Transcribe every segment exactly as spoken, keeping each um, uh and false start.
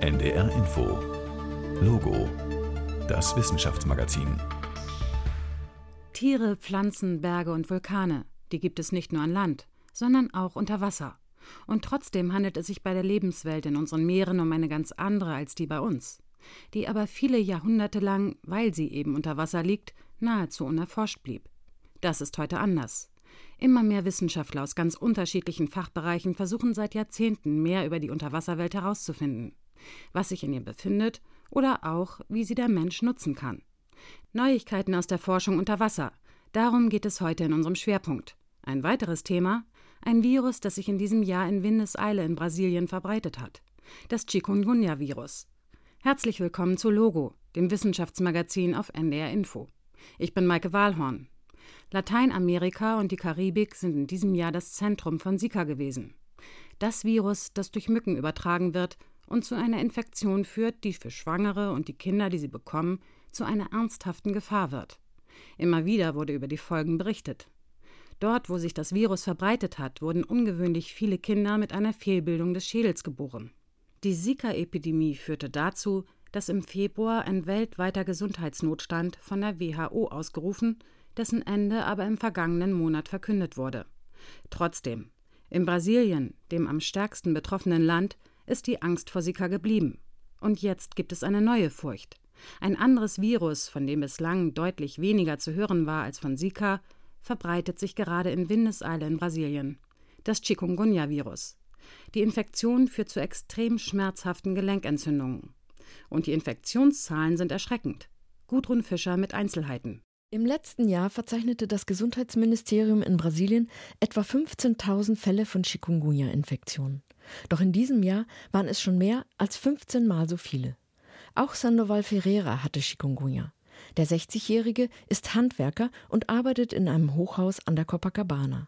N D R Info Logo, das Wissenschaftsmagazin. Tiere, Pflanzen, Berge und Vulkane, die gibt es nicht nur an Land, sondern auch unter Wasser. Und trotzdem handelt es sich bei der Lebenswelt in unseren Meeren um eine ganz andere als die bei uns, die aber viele Jahrhunderte lang, weil sie eben unter Wasser liegt, nahezu unerforscht blieb. Das ist heute anders. Immer mehr Wissenschaftler aus ganz unterschiedlichen Fachbereichen versuchen seit Jahrzehnten mehr über die Unterwasserwelt herauszufinden, was sich in ihr befindet oder auch, wie sie der Mensch nutzen kann. Neuigkeiten aus der Forschung unter Wasser, darum geht es heute in unserem Schwerpunkt. Ein weiteres Thema: ein Virus, das sich in diesem Jahr in Windeseile in Brasilien verbreitet hat. Das Chikungunya-Virus. Herzlich willkommen zu Logo, dem Wissenschaftsmagazin auf N D R Info. Ich bin Maike Wahlhorn. Lateinamerika und die Karibik sind in diesem Jahr das Zentrum von Zika gewesen. Das Virus, das durch Mücken übertragen wird und zu einer Infektion führt, die für Schwangere und die Kinder, die sie bekommen, zu einer ernsthaften Gefahr wird. Immer wieder wurde über die Folgen berichtet. Dort, wo sich das Virus verbreitet hat, wurden ungewöhnlich viele Kinder mit einer Fehlbildung des Schädels geboren. Die Zika-Epidemie führte dazu, dass im Februar ein weltweiter Gesundheitsnotstand von der W H O ausgerufen, dessen Ende aber im vergangenen Monat verkündet wurde. Trotzdem, in Brasilien, dem am stärksten betroffenen Land, ist die Angst vor Zika geblieben. Und jetzt gibt es eine neue Furcht. Ein anderes Virus, von dem bislang deutlich weniger zu hören war als von Zika, verbreitet sich gerade in Windeseile in Brasilien. Das Chikungunya-Virus. Die Infektion führt zu extrem schmerzhaften Gelenkentzündungen. Und die Infektionszahlen sind erschreckend. Gudrun Fischer mit Einzelheiten. Im letzten Jahr verzeichnete das Gesundheitsministerium in Brasilien etwa fünfzehntausend Fälle von Chikungunya-Infektionen. Doch in diesem Jahr waren es schon mehr als fünfzehn Mal so viele. Auch Sandoval Ferreira hatte Chikungunya. Der sechzigjährige ist Handwerker und arbeitet in einem Hochhaus an der Copacabana.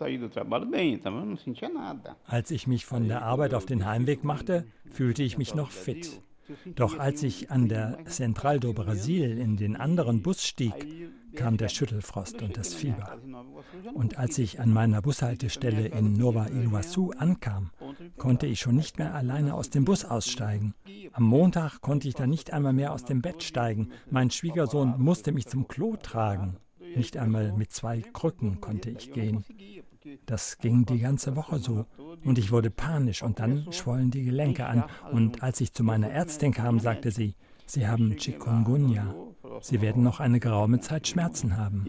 Als ich mich von der Arbeit auf den Heimweg machte, fühlte ich mich noch fit. Doch als ich an der Central do Brasil in den anderen Bus stieg, kam der Schüttelfrost und das Fieber. Und als ich an meiner Bushaltestelle in Nova Iguaçu ankam, konnte ich schon nicht mehr alleine aus dem Bus aussteigen. Am Montag konnte ich dann nicht einmal mehr aus dem Bett steigen. Mein Schwiegersohn musste mich zum Klo tragen. Nicht einmal mit zwei Krücken konnte ich gehen. Das ging die ganze Woche so. Und ich wurde panisch und dann schwollen die Gelenke an. Und als ich zu meiner Ärztin kam, sagte sie, Sie haben Chikungunya. Sie werden noch eine geraume Zeit Schmerzen haben.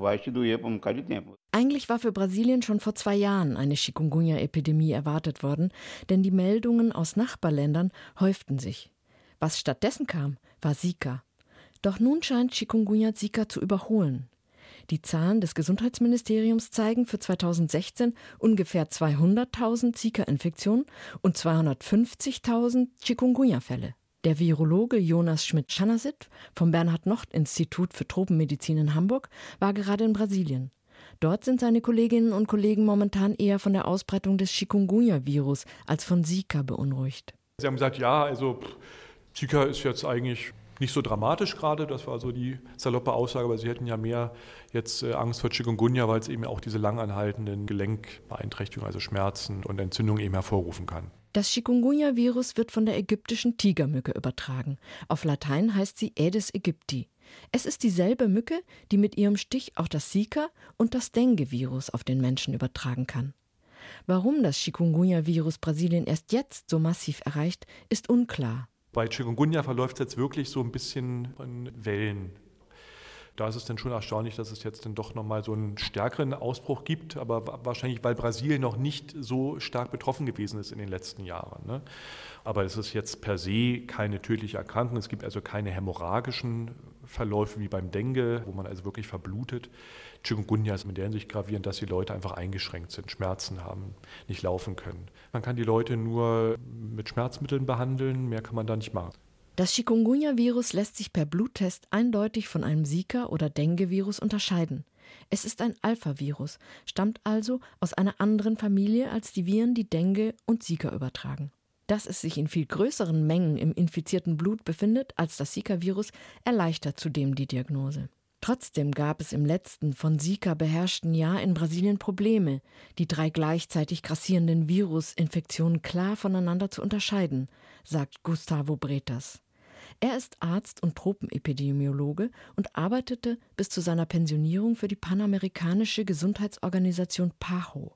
Eigentlich war für Brasilien schon vor zwei Jahren eine Chikungunya-Epidemie erwartet worden, denn die Meldungen aus Nachbarländern häuften sich. Was stattdessen kam, war Zika. Doch nun scheint Chikungunya Zika zu überholen. Die Zahlen des Gesundheitsministeriums zeigen für zweitausendsechzehn ungefähr zweihunderttausend Zika-Infektionen und zweihundertfünfzigtausend Chikungunya-Fälle. Der Virologe Jonas Schmidt-Schanasit vom Bernhard-Nocht-Institut für Tropenmedizin in Hamburg war gerade in Brasilien. Dort sind seine Kolleginnen und Kollegen momentan eher von der Ausbreitung des Chikungunya-Virus als von Zika beunruhigt. Sie haben gesagt, ja, also Zika ist jetzt eigentlich nicht so dramatisch gerade, das war so die saloppe Aussage, aber sie hätten ja mehr jetzt äh, Angst vor Chikungunya, weil es eben auch diese langanhaltenden Gelenkbeeinträchtigungen, also Schmerzen und Entzündungen eben hervorrufen kann. Das Chikungunya-Virus wird von der ägyptischen Tigermücke übertragen. Auf Latein heißt sie Aedes aegypti. Es ist dieselbe Mücke, die mit ihrem Stich auch das Zika und das Dengue-Virus auf den Menschen übertragen kann. Warum das Chikungunya-Virus Brasilien erst jetzt so massiv erreicht, ist unklar. Bei Chikungunya verläuft es jetzt wirklich so ein bisschen in Wellen. Da ist es dann schon erstaunlich, dass es jetzt dann doch nochmal so einen stärkeren Ausbruch gibt, aber wahrscheinlich, weil Brasilien noch nicht so stark betroffen gewesen ist in den letzten Jahren. Ne? Aber es ist jetzt per se keine tödliche Erkrankung. Es gibt also keine hämorrhagischen Verläufe wie beim Dengue, wo man also wirklich verblutet. Chikungunya ist in der Hinsicht gravierend, dass die Leute einfach eingeschränkt sind, Schmerzen haben, nicht laufen können. Man kann die Leute nur mit Schmerzmitteln behandeln, mehr kann man da nicht machen. Das Chikungunya-Virus lässt sich per Bluttest eindeutig von einem Zika- oder Dengue-Virus unterscheiden. Es ist ein Alpha-Virus, stammt also aus einer anderen Familie als die Viren, die Dengue und Zika übertragen. Dass es sich in viel größeren Mengen im infizierten Blut befindet als das Zika-Virus, erleichtert zudem die Diagnose. Trotzdem gab es im letzten von Zika beherrschten Jahr in Brasilien Probleme, die drei gleichzeitig grassierenden Virusinfektionen klar voneinander zu unterscheiden, sagt Gustavo Bretas. Er ist Arzt und Tropenepidemiologe und arbeitete bis zu seiner Pensionierung für die panamerikanische Gesundheitsorganisation PAHO.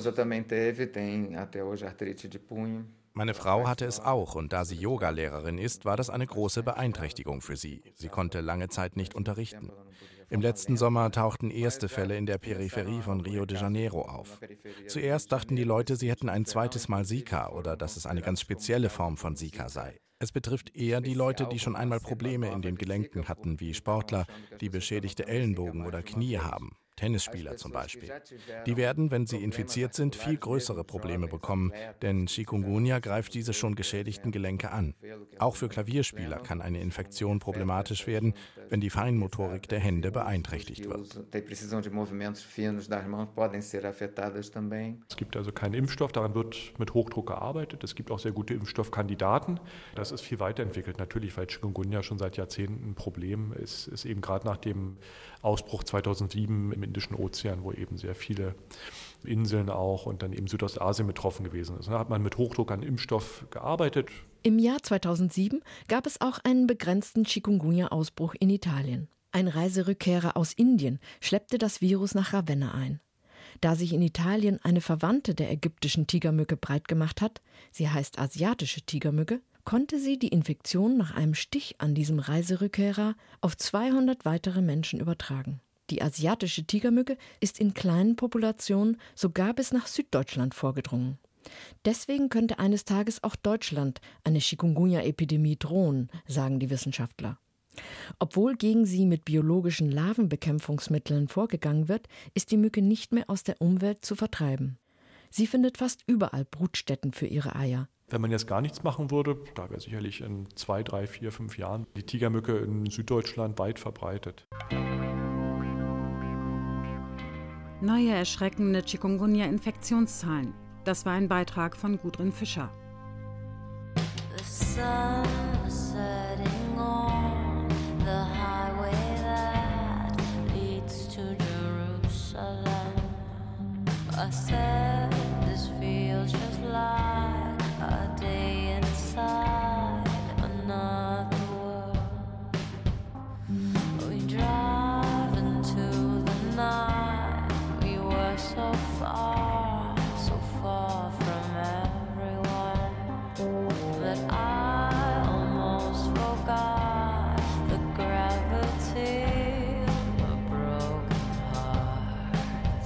Meine Frau hatte es auch und da sie Yoga-Lehrerin ist, war das eine große Beeinträchtigung für sie. Sie konnte lange Zeit nicht unterrichten. Im letzten Sommer tauchten erste Fälle in der Peripherie von Rio de Janeiro auf. Zuerst dachten die Leute, sie hätten ein zweites Mal Zika oder dass es eine ganz spezielle Form von Zika sei. Es betrifft eher die Leute, die schon einmal Probleme in den Gelenken hatten, wie Sportler, die beschädigte Ellenbogen oder Knie haben. Tennisspieler zum Beispiel. Die werden, wenn sie infiziert sind, viel größere Probleme bekommen, denn Chikungunya greift diese schon geschädigten Gelenke an. Auch für Klavierspieler kann eine Infektion problematisch werden, wenn die Feinmotorik der Hände beeinträchtigt wird. Es gibt also keinen Impfstoff, daran wird mit Hochdruck gearbeitet. Es gibt auch sehr gute Impfstoffkandidaten. Das ist viel weiterentwickelt, natürlich, weil Chikungunya schon seit Jahrzehnten ein Problem ist, ist eben gerade nach dem Ausbruch zweitausendsieben im Indischen Ozean, wo eben sehr viele Inseln auch und dann eben Südostasien betroffen gewesen ist. Da hat man mit Hochdruck an Impfstoff gearbeitet. Im Jahr zweitausendsieben gab es auch einen begrenzten Chikungunya-Ausbruch in Italien. Ein Reiserückkehrer aus Indien schleppte das Virus nach Ravenna ein. Da sich in Italien eine Verwandte der ägyptischen Tigermücke breitgemacht hat, sie heißt asiatische Tigermücke, konnte sie die Infektion nach einem Stich an diesem Reiserückkehrer auf zweihundert weitere Menschen übertragen. Die asiatische Tigermücke ist in kleinen Populationen sogar bis nach Süddeutschland vorgedrungen. Deswegen könnte eines Tages auch Deutschland eine Chikungunya-Epidemie drohen, sagen die Wissenschaftler. Obwohl gegen sie mit biologischen Larvenbekämpfungsmitteln vorgegangen wird, ist die Mücke nicht mehr aus der Umwelt zu vertreiben. Sie findet fast überall Brutstätten für ihre Eier. Wenn man jetzt gar nichts machen würde, da wäre sicherlich in zwei, drei, vier, fünf Jahren die Tigermücke in Süddeutschland weit verbreitet. Neue erschreckende Chikungunya-Infektionszahlen. Das war ein Beitrag von Gudrun Fischer. The sun is setting on the highway that leads to Jerusalem. I said this feels just like a day inside another world. We drive into the night. We were so far, so far from everyone that I almost forgot the gravity of a broken heart.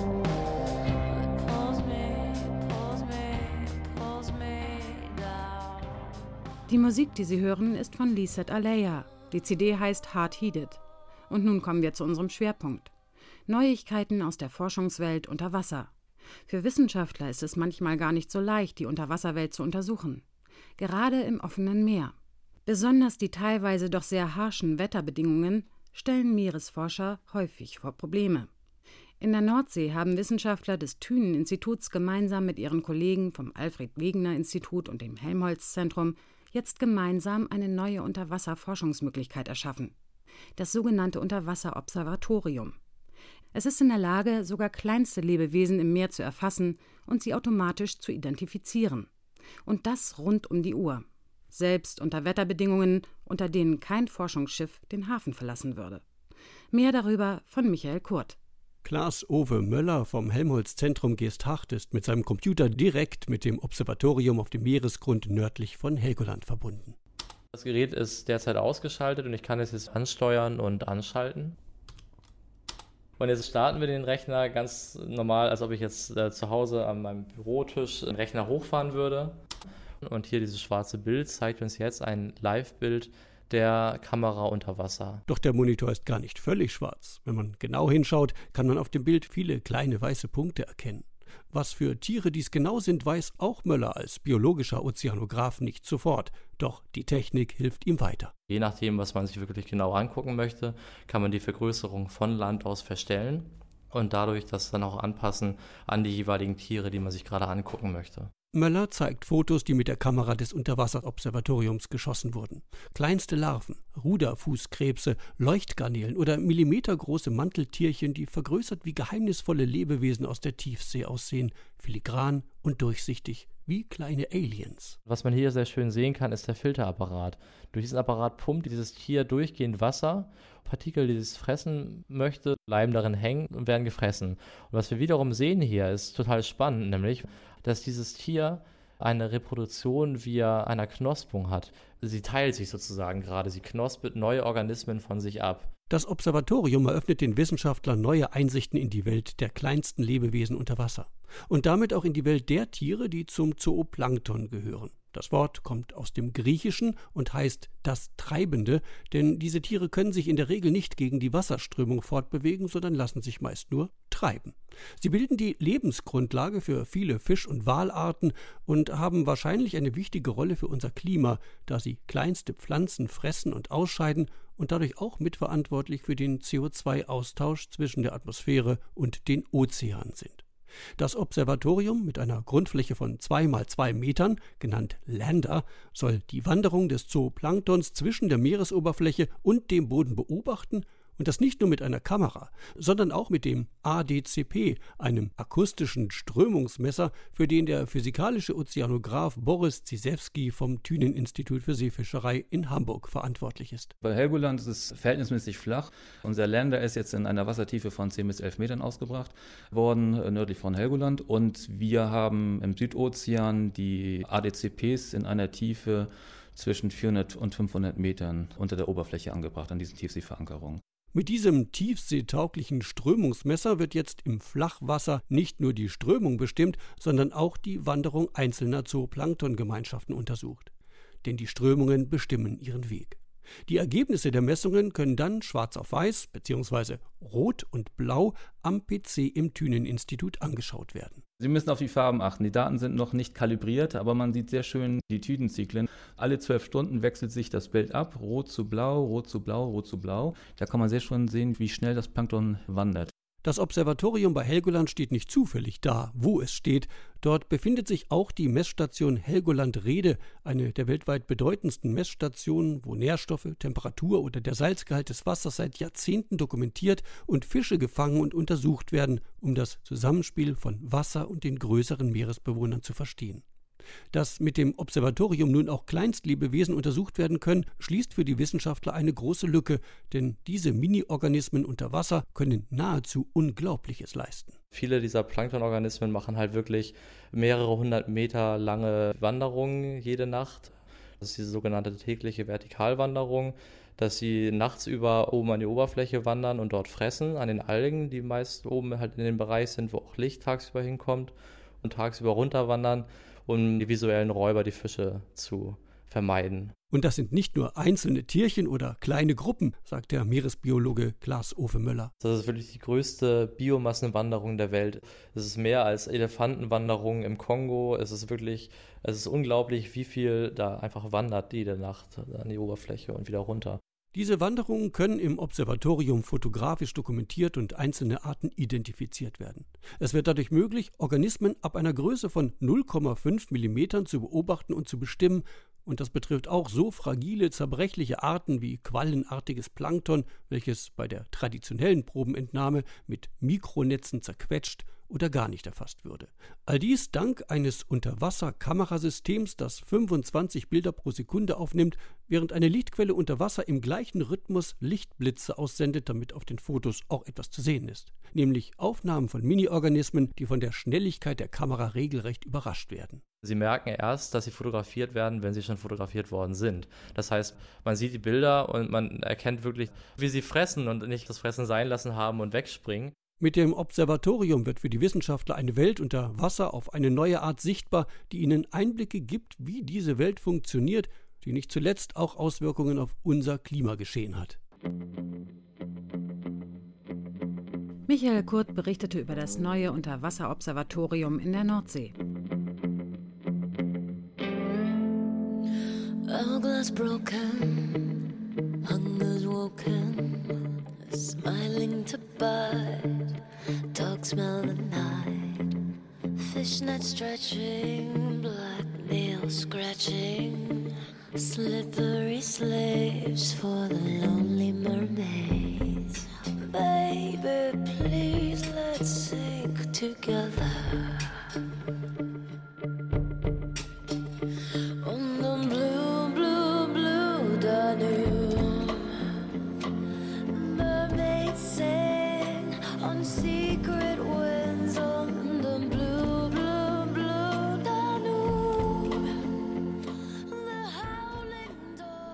It pulls me, pulls me, pulls me down. Die Musik, die Sie hören, ist von Lisette Alea. Die C D heißt Hard Headed. Und nun kommen wir zu unserem Schwerpunkt. Neuigkeiten aus der Forschungswelt unter Wasser. Für Wissenschaftler ist es manchmal gar nicht so leicht, die Unterwasserwelt zu untersuchen. Gerade im offenen Meer. Besonders die teilweise doch sehr harschen Wetterbedingungen stellen Meeresforscher häufig vor Probleme. In der Nordsee haben Wissenschaftler des Thünen-Instituts gemeinsam mit ihren Kollegen vom Alfred-Wegener-Institut und dem Helmholtz-Zentrum jetzt gemeinsam eine neue Unterwasserforschungsmöglichkeit erschaffen. Das sogenannte Unterwasserobservatorium. Es ist in der Lage, sogar kleinste Lebewesen im Meer zu erfassen und sie automatisch zu identifizieren. Und das rund um die Uhr. Selbst unter Wetterbedingungen, unter denen kein Forschungsschiff den Hafen verlassen würde. Mehr darüber von Michael Kurt. Klaas-Ove Möller vom Helmholtz-Zentrum Geesthacht ist mit seinem Computer direkt mit dem Observatorium auf dem Meeresgrund nördlich von Helgoland verbunden. Das Gerät ist derzeit ausgeschaltet und ich kann es jetzt ansteuern und anschalten. Und jetzt starten wir den Rechner ganz normal, als ob ich jetzt äh, zu Hause an meinem Bürotisch den Rechner hochfahren würde. Und hier dieses schwarze Bild zeigt uns jetzt ein Live-Bild der Kamera unter Wasser. Doch der Monitor ist gar nicht völlig schwarz. Wenn man genau hinschaut, kann man auf dem Bild viele kleine weiße Punkte erkennen. Was für Tiere dies genau sind, weiß auch Möller als biologischer Ozeanograph nicht sofort. Doch die Technik hilft ihm weiter. Je nachdem, was man sich wirklich genau angucken möchte, kann man die Vergrößerung von Land aus verstellen und dadurch das dann auch anpassen an die jeweiligen Tiere, die man sich gerade angucken möchte. Möller zeigt Fotos, die mit der Kamera des Unterwasserobservatoriums geschossen wurden. Kleinste Larven, Ruderfußkrebse, Leuchtgarnelen oder millimetergroße Manteltierchen, die vergrößert wie geheimnisvolle Lebewesen aus der Tiefsee aussehen, filigran und durchsichtig wie kleine Aliens. Was man hier sehr schön sehen kann, ist der Filterapparat. Durch diesen Apparat pumpt dieses Tier durchgehend Wasser. Partikel, die es fressen möchte, bleiben darin hängen und werden gefressen. Und was wir wiederum sehen hier, ist total spannend, nämlich, dass dieses Tier eine Reproduktion via einer Knospung hat. Sie teilt sich sozusagen gerade, sie knospelt neue Organismen von sich ab. Das Observatorium eröffnet den Wissenschaftlern neue Einsichten in die Welt der kleinsten Lebewesen unter Wasser. Und damit auch in die Welt der Tiere, die zum Zooplankton gehören. Das Wort kommt aus dem Griechischen und heißt das Treibende, denn diese Tiere können sich in der Regel nicht gegen die Wasserströmung fortbewegen, sondern lassen sich meist nur treiben. Sie bilden die Lebensgrundlage für viele Fisch- und Walarten und haben wahrscheinlich eine wichtige Rolle für unser Klima, da sie kleinste Pflanzen fressen und ausscheiden und dadurch auch mitverantwortlich für den C O zwei Austausch zwischen der Atmosphäre und den Ozeanen sind. Das Observatorium mit einer Grundfläche von zwei mal zwei Metern, genannt Lander, soll die Wanderung des Zooplanktons zwischen der Meeresoberfläche und dem Boden beobachten und das nicht nur mit einer Kamera, sondern auch mit dem A D C P, einem akustischen Strömungsmesser, für den der physikalische Ozeanograph Boris Zizewski vom Thünen-Institut für Seefischerei in Hamburg verantwortlich ist. Bei Helgoland ist es verhältnismäßig flach. Unser Lander ist jetzt in einer Wassertiefe von zehn bis elf Metern ausgebracht worden, nördlich von Helgoland. Und wir haben im Südozean die A D C Ps in einer Tiefe zwischen vierhundert und fünfhundert Metern unter der Oberfläche angebracht, an diesen Tiefseeverankerungen. Mit diesem tiefseetauglichen Strömungsmesser wird jetzt im Flachwasser nicht nur die Strömung bestimmt, sondern auch die Wanderung einzelner Zooplanktongemeinschaften untersucht. Denn die Strömungen bestimmen ihren Weg. Die Ergebnisse der Messungen können dann schwarz auf weiß bzw. rot und blau am P C im Thünen-Institut angeschaut werden. Sie müssen auf die Farben achten. Die Daten sind noch nicht kalibriert, aber man sieht sehr schön die Tütenzyklen. Alle zwölf Stunden wechselt sich das Bild ab, rot zu blau, rot zu blau, rot zu blau. Da kann man sehr schön sehen, wie schnell das Plankton wandert. Das Observatorium bei Helgoland steht nicht zufällig da, wo es steht. Dort befindet sich auch die Messstation Helgoland-Rede, eine der weltweit bedeutendsten Messstationen, wo Nährstoffe, Temperatur oder der Salzgehalt des Wassers seit Jahrzehnten dokumentiert und Fische gefangen und untersucht werden, um das Zusammenspiel von Wasser und den größeren Meeresbewohnern zu verstehen. Dass mit dem Observatorium nun auch Kleinstlebewesen untersucht werden können, schließt für die Wissenschaftler eine große Lücke, denn diese Mini-Organismen unter Wasser können nahezu Unglaubliches leisten. Viele dieser Planktonorganismen machen halt wirklich mehrere hundert Meter lange Wanderungen jede Nacht. Das ist diese sogenannte tägliche Vertikalwanderung, dass sie nachts über oben an die Oberfläche wandern und dort fressen, an den Algen, die meist oben halt in dem Bereich sind, wo auch Licht tagsüber hinkommt, und tagsüber runterwandern, um die visuellen Räuber, die Fische, zu vermeiden. Und das sind nicht nur einzelne Tierchen oder kleine Gruppen, sagt der Meeresbiologe Klaas-Ove Möller. Das ist wirklich die größte Biomassenwanderung der Welt. Es ist mehr als Elefantenwanderungen im Kongo. Es ist wirklich, es ist unglaublich, wie viel da einfach wandert jede Nacht an die Oberfläche und wieder runter. Diese Wanderungen können im Observatorium fotografisch dokumentiert und einzelne Arten identifiziert werden. Es wird dadurch möglich, Organismen ab einer Größe von null Komma fünf Millimetern zu beobachten und zu bestimmen, und das betrifft auch so fragile, zerbrechliche Arten wie quallenartiges Plankton, welches bei der traditionellen Probenentnahme mit Mikronetzen zerquetscht oder gar nicht erfasst würde. All dies dank eines Unterwasser-Kamerasystems, das fünfundzwanzig Bilder pro Sekunde aufnimmt, während eine Lichtquelle unter Wasser im gleichen Rhythmus Lichtblitze aussendet, damit auf den Fotos auch etwas zu sehen ist. Nämlich Aufnahmen von Mini-Organismen, die von der Schnelligkeit der Kamera regelrecht überrascht werden. Sie merken erst, dass sie fotografiert werden, wenn sie schon fotografiert worden sind. Das heißt, man sieht die Bilder und man erkennt wirklich, wie sie fressen und nicht das Fressen sein lassen haben und wegspringen. Mit dem Observatorium wird für die Wissenschaftler eine Welt unter Wasser auf eine neue Art sichtbar, die ihnen Einblicke gibt, wie diese Welt funktioniert, die nicht zuletzt auch Auswirkungen auf unser Klimageschehen hat. Michael Kurt berichtete über das neue Unterwasserobservatorium in der Nordsee. Hourglass broken, hunger's woken, smiling to bite, dogs smell the night, fishnet stretching, blood scratching, slippery slaves for the lonely mermaids. Baby, please, let's sink together. On the blue, blue, blue Danube, mermaids sing on secret winds on the blue, blue, blue Danube. The howling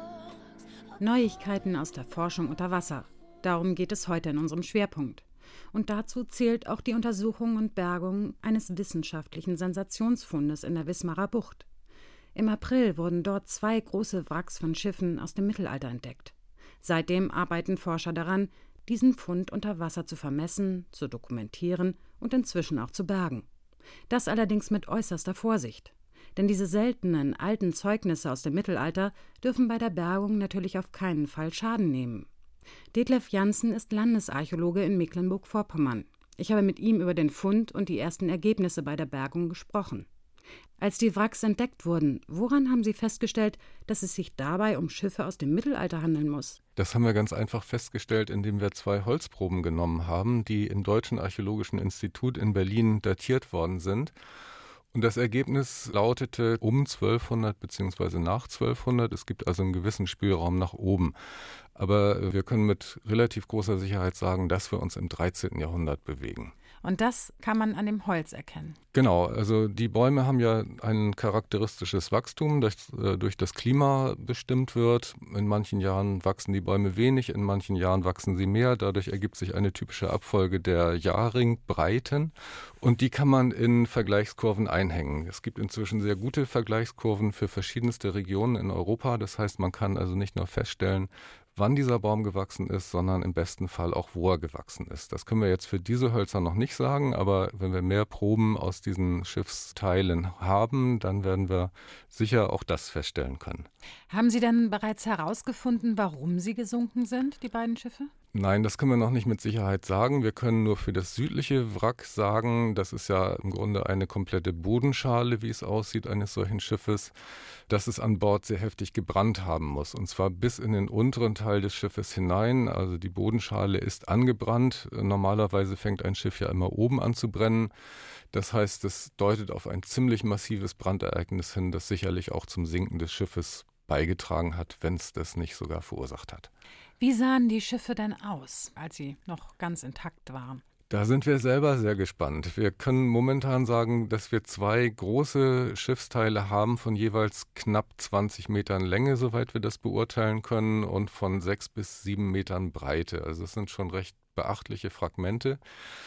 dogs. Neuigkeiten aus der Forschung unter Wasser. Darum geht es heute in unserem Schwerpunkt. Und dazu zählt auch die Untersuchung und Bergung eines wissenschaftlichen Sensationsfundes in der Wismarer Bucht. Im April wurden dort zwei große Wracks von Schiffen aus dem Mittelalter entdeckt. Seitdem arbeiten Forscher daran, diesen Fund unter Wasser zu vermessen, zu dokumentieren und inzwischen auch zu bergen. Das allerdings mit äußerster Vorsicht. Denn diese seltenen, alten Zeugnisse aus dem Mittelalter dürfen bei der Bergung natürlich auf keinen Fall Schaden nehmen. Detlef Janssen ist Landesarchäologe in Mecklenburg-Vorpommern. Ich habe mit ihm über den Fund und die ersten Ergebnisse bei der Bergung gesprochen. Als die Wracks entdeckt wurden, woran haben Sie festgestellt, dass es sich dabei um Schiffe aus dem Mittelalter handeln muss? Das haben wir ganz einfach festgestellt, indem wir zwei Holzproben genommen haben, die im Deutschen Archäologischen Institut in Berlin datiert worden sind. Und das Ergebnis lautete um zwölfhundert bzw. nach zwölfhundert. Es gibt also einen gewissen Spielraum nach oben. Aber wir können mit relativ großer Sicherheit sagen, dass wir uns im dreizehnten Jahrhundert bewegen. Und das kann man an dem Holz erkennen. Genau, also die Bäume haben ja ein charakteristisches Wachstum, das äh, durch das Klima bestimmt wird. In manchen Jahren wachsen die Bäume wenig, in manchen Jahren wachsen sie mehr. Dadurch ergibt sich eine typische Abfolge der Jahrringbreiten. Und die kann man in Vergleichskurven einhängen. Es gibt inzwischen sehr gute Vergleichskurven für verschiedenste Regionen in Europa. Das heißt, man kann also nicht nur feststellen, wann dieser Baum gewachsen ist, sondern im besten Fall auch, wo er gewachsen ist. Das können wir jetzt für diese Hölzer noch nicht sagen, aber wenn wir mehr Proben aus diesen Schiffsteilen haben, dann werden wir sicher auch das feststellen können. Haben Sie denn bereits herausgefunden, warum sie gesunken sind, die beiden Schiffe? Nein, das können wir noch nicht mit Sicherheit sagen. Wir können nur für das südliche Wrack sagen, das ist ja im Grunde eine komplette Bodenschale, wie es aussieht, eines solchen Schiffes, dass es an Bord sehr heftig gebrannt haben muss. Und zwar bis in den unteren Teil des Schiffes hinein. Also die Bodenschale ist angebrannt. Normalerweise fängt ein Schiff ja immer oben an zu brennen. Das heißt, es deutet auf ein ziemlich massives Brandereignis hin, das sicherlich auch zum Sinken des Schiffes beigetragen hat, wenn es das nicht sogar verursacht hat. Wie sahen die Schiffe denn aus, als sie noch ganz intakt waren? Da sind wir selber sehr gespannt. Wir können momentan sagen, dass wir zwei große Schiffsteile haben von jeweils knapp zwanzig Metern Länge, soweit wir das beurteilen können, und von sechs bis sieben Metern Breite. Also es sind schon recht beachtliche Fragmente.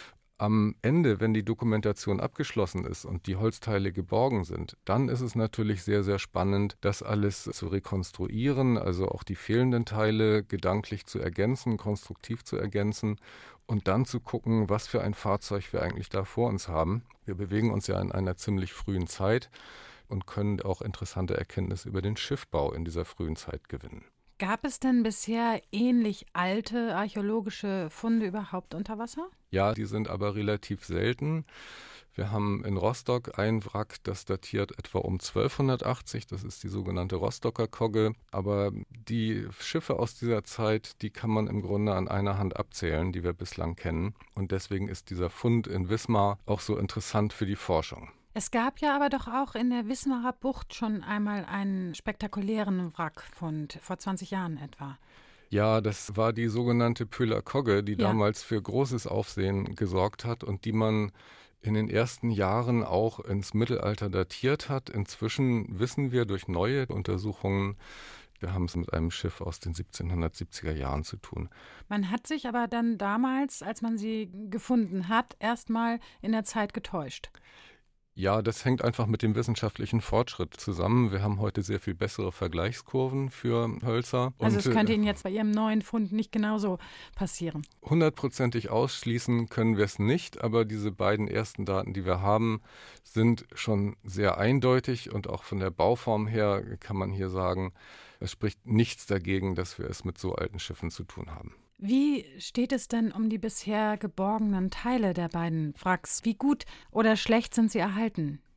Am Ende, wenn die Dokumentation abgeschlossen ist und die Holzteile geborgen sind, dann ist es natürlich sehr, sehr spannend, das alles zu rekonstruieren, also auch die fehlenden Teile gedanklich zu ergänzen, konstruktiv zu ergänzen und dann zu gucken, was für ein Fahrzeug wir eigentlich da vor uns haben. Wir bewegen uns ja in einer ziemlich frühen Zeit und können auch interessante Erkenntnisse über den Schiffbau in dieser frühen Zeit gewinnen. Gab es denn bisher ähnlich alte archäologische Funde überhaupt unter Wasser? Ja, die sind aber relativ selten. Wir haben in Rostock ein Wrack, das datiert etwa um zwölfhundertachtzig. Das ist die sogenannte Rostocker Kogge. Aber die Schiffe aus dieser Zeit, die kann man im Grunde an einer Hand abzählen, die wir bislang kennen. Und deswegen ist dieser Fund in Wismar auch so interessant für die Forschung. Es gab ja aber doch auch in der Wismarer Bucht schon einmal einen spektakulären Wrackfund, vor zwanzig Jahren etwa. Ja, das war die sogenannte Pöhler Kogge, die ja. damals für großes Aufsehen gesorgt hat und die man in den ersten Jahren auch ins Mittelalter datiert hat. Inzwischen wissen wir durch neue Untersuchungen, wir haben es mit einem Schiff aus den siebzehnhundertsiebziger Jahren zu tun. Man hat sich aber dann damals, als man sie gefunden hat, erstmal in der Zeit getäuscht. Ja, das hängt einfach mit dem wissenschaftlichen Fortschritt zusammen. Wir haben heute sehr viel bessere Vergleichskurven für Hölzer. Also es könnte Ihnen jetzt bei Ihrem neuen Fund nicht genauso passieren? Hundertprozentig ausschließen können wir es nicht, aber diese beiden ersten Daten, die wir haben, sind schon sehr eindeutig und auch von der Bauform her kann man hier sagen, es spricht nichts dagegen, dass wir es mit so alten Schiffen zu tun haben. Wie steht es denn um die bisher geborgenen Teile der beiden Wracks? Wie gut oder schlecht sind sie erhalten?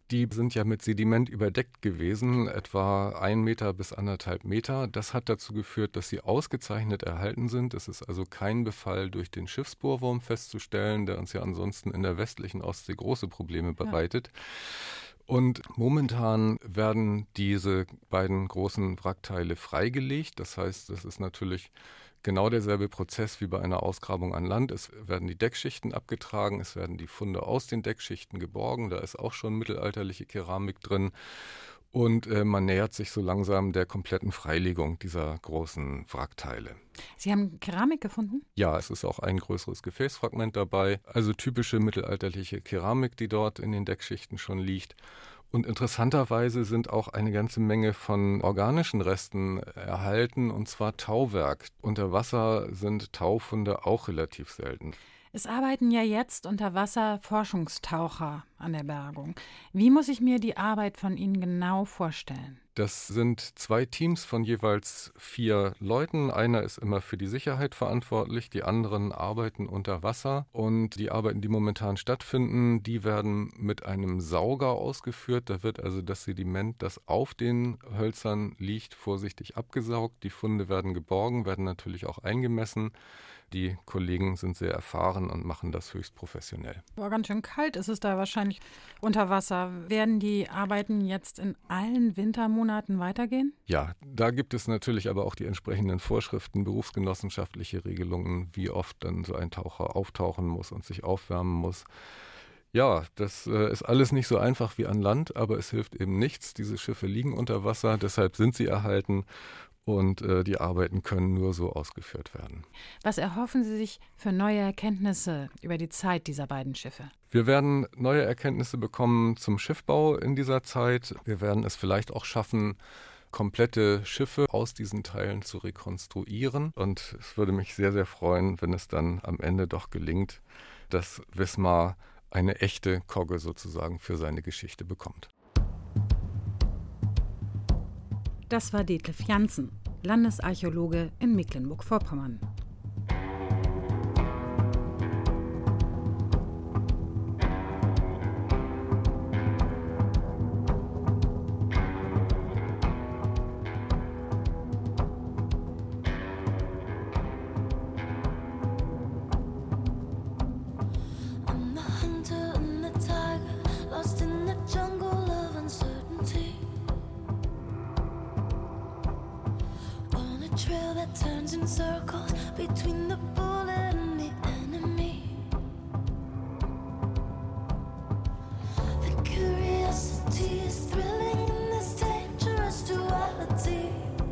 Die sind ja mit Sediment überdeckt gewesen, etwa ein Meter bis anderthalb Meter. Das hat dazu geführt, dass sie ausgezeichnet erhalten sind. Es ist also kein Befall durch den Schiffsbohrwurm festzustellen, der uns ja ansonsten in der westlichen Ostsee große Probleme bereitet. Ja. Und momentan werden diese beiden großen Wrackteile freigelegt. Das heißt, das ist natürlich genau derselbe Prozess wie bei einer Ausgrabung an Land. Es werden die Deckschichten abgetragen, es werden die Funde aus den Deckschichten geborgen. Da ist auch schon mittelalterliche Keramik drin. Und äh, man nähert sich so langsam der kompletten Freilegung dieser großen Wrackteile. Sie haben Keramik gefunden? Ja, es ist auch ein größeres Gefäßfragment dabei. Also typische mittelalterliche Keramik, die dort in den Deckschichten schon liegt. Und interessanterweise sind auch eine ganze Menge von organischen Resten erhalten, und zwar Tauwerk. Unter Wasser sind Taufunde auch relativ selten. Es arbeiten ja jetzt unter Wasser Forschungstaucher an der Bergung. Wie muss ich mir die Arbeit von ihnen genau vorstellen? Das sind zwei Teams von jeweils vier Leuten. Einer ist immer für die Sicherheit verantwortlich, die anderen arbeiten unter Wasser. Und die Arbeiten, die momentan stattfinden, die werden mit einem Sauger ausgeführt. Da wird also das Sediment, das auf den Hölzern liegt, vorsichtig abgesaugt. Die Funde werden geborgen, werden natürlich auch eingemessen. Die Kollegen sind sehr erfahren und machen das höchst professionell. Boah, ganz schön kalt ist es da wahrscheinlich unter Wasser. Werden die Arbeiten jetzt in allen Wintermonaten weitergehen? Ja, da gibt es natürlich aber auch die entsprechenden Vorschriften, berufsgenossenschaftliche Regelungen, wie oft dann so ein Taucher auftauchen muss und sich aufwärmen muss. Ja, das äh, ist alles nicht so einfach wie an Land, aber es hilft eben nichts. Diese Schiffe liegen unter Wasser, deshalb sind sie erhalten. Und äh, die Arbeiten können nur so ausgeführt werden. Was erhoffen Sie sich für neue Erkenntnisse über die Zeit dieser beiden Schiffe? Wir werden neue Erkenntnisse bekommen zum Schiffbau in dieser Zeit. Wir werden es vielleicht auch schaffen, komplette Schiffe aus diesen Teilen zu rekonstruieren. Und es würde mich sehr, sehr freuen, wenn es dann am Ende doch gelingt, dass Wismar eine echte Kogge sozusagen für seine Geschichte bekommt. Das war Detlef Janssen, Landesarchäologe in Mecklenburg-Vorpommern. Trail that turns in circles between the bullet and the enemy. The curiosity is thrilling in this dangerous duality,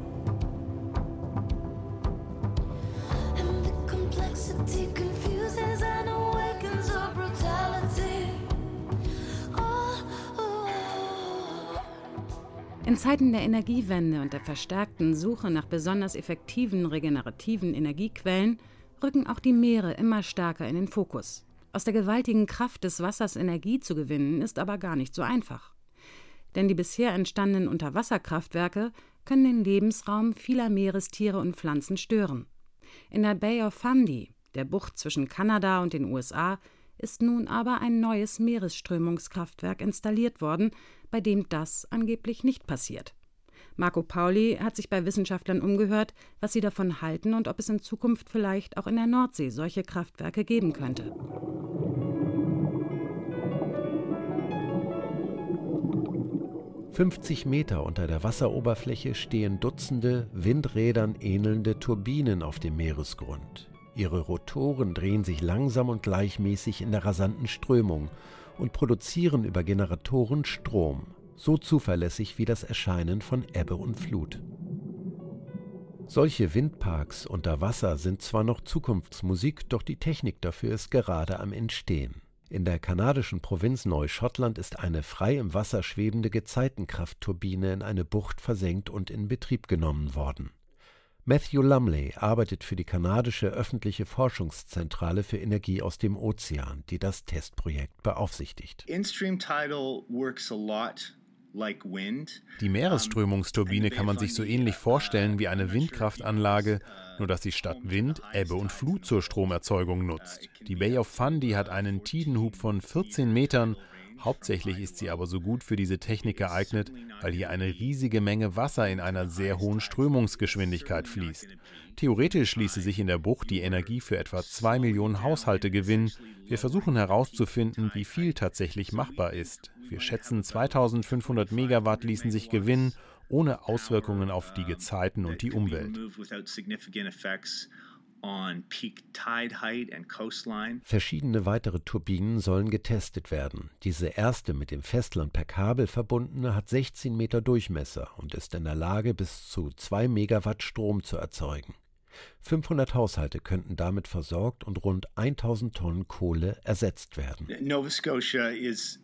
and the complexity confuses and awakens our brutality. Oh, oh, oh. In Zeiten der Energiewende und der verstärkten Suche nach besonders effektiven regenerativen Energiequellen rücken auch die Meere immer stärker in den Fokus. Aus der gewaltigen Kraft des Wassers Energie zu gewinnen, ist aber gar nicht so einfach. Denn die bisher entstandenen Unterwasserkraftwerke können den Lebensraum vieler Meerestiere und Pflanzen stören. In der Bay of Fundy, der Bucht zwischen Kanada und den U S A, ist nun aber ein neues Meeresströmungskraftwerk installiert worden, bei dem das angeblich nicht passiert. Marco Pauli hat sich bei Wissenschaftlern umgehört, was sie davon halten und ob es in Zukunft vielleicht auch in der Nordsee solche Kraftwerke geben könnte. fünfzig Meter unter der Wasseroberfläche stehen Dutzende Windrädern ähnelnde Turbinen auf dem Meeresgrund. Ihre Rotoren drehen sich langsam und gleichmäßig in der rasanten Strömung und produzieren über Generatoren Strom, so zuverlässig wie das Erscheinen von Ebbe und Flut. Solche Windparks unter Wasser sind zwar noch Zukunftsmusik, doch die Technik dafür ist gerade am Entstehen. In der kanadischen Provinz Neuschottland ist eine frei im Wasser schwebende Gezeitenkraftturbine in eine Bucht versenkt und in Betrieb genommen worden. Matthew Lumley arbeitet für die kanadische öffentliche Forschungszentrale für Energie aus dem Ozean, die das Testprojekt beaufsichtigt. In-stream tidal works a lot. Die Meeresströmungsturbine kann man sich so ähnlich vorstellen wie eine Windkraftanlage, nur dass sie statt Wind Ebbe und Flut zur Stromerzeugung nutzt. Die Bay of Fundy hat einen Tidenhub von vierzehn Metern Hauptsächlich ist sie aber so gut für diese Technik geeignet, weil hier eine riesige Menge Wasser in einer sehr hohen Strömungsgeschwindigkeit fließt. Theoretisch ließe sich in der Bucht die Energie für etwa zwei Millionen Haushalte gewinnen. Wir versuchen herauszufinden, wie viel tatsächlich machbar ist. Wir schätzen, zweitausendfünfhundert Megawatt ließen sich gewinnen, ohne Auswirkungen auf die Gezeiten und die Umwelt. Verschiedene weitere Turbinen sollen getestet werden. Diese erste mit dem Festland per Kabel verbundene hat sechzehn Meter Durchmesser und ist in der Lage, bis zu zwei Megawatt Strom zu erzeugen. fünfhundert Haushalte könnten damit versorgt und rund tausend Tonnen Kohle ersetzt werden. Nova Scotia is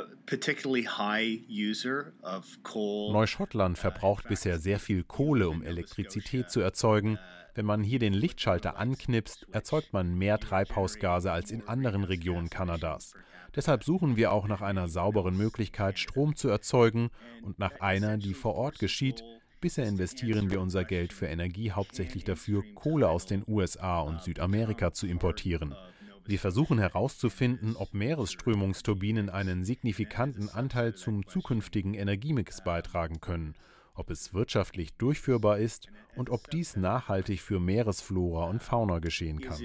Neuschottland verbraucht bisher sehr viel Kohle, um Elektrizität zu erzeugen. Wenn man hier den Lichtschalter anknipst, erzeugt man mehr Treibhausgase als in anderen Regionen Kanadas. Deshalb suchen wir auch nach einer sauberen Möglichkeit, Strom zu erzeugen und nach einer, die vor Ort geschieht. Bisher investieren wir unser Geld für Energie hauptsächlich dafür, Kohle aus den U S A und Südamerika zu importieren. Wir versuchen herauszufinden, ob Meeresströmungsturbinen einen signifikanten Anteil zum zukünftigen Energiemix beitragen können, ob es wirtschaftlich durchführbar ist und ob dies nachhaltig für Meeresflora und Fauna geschehen kann.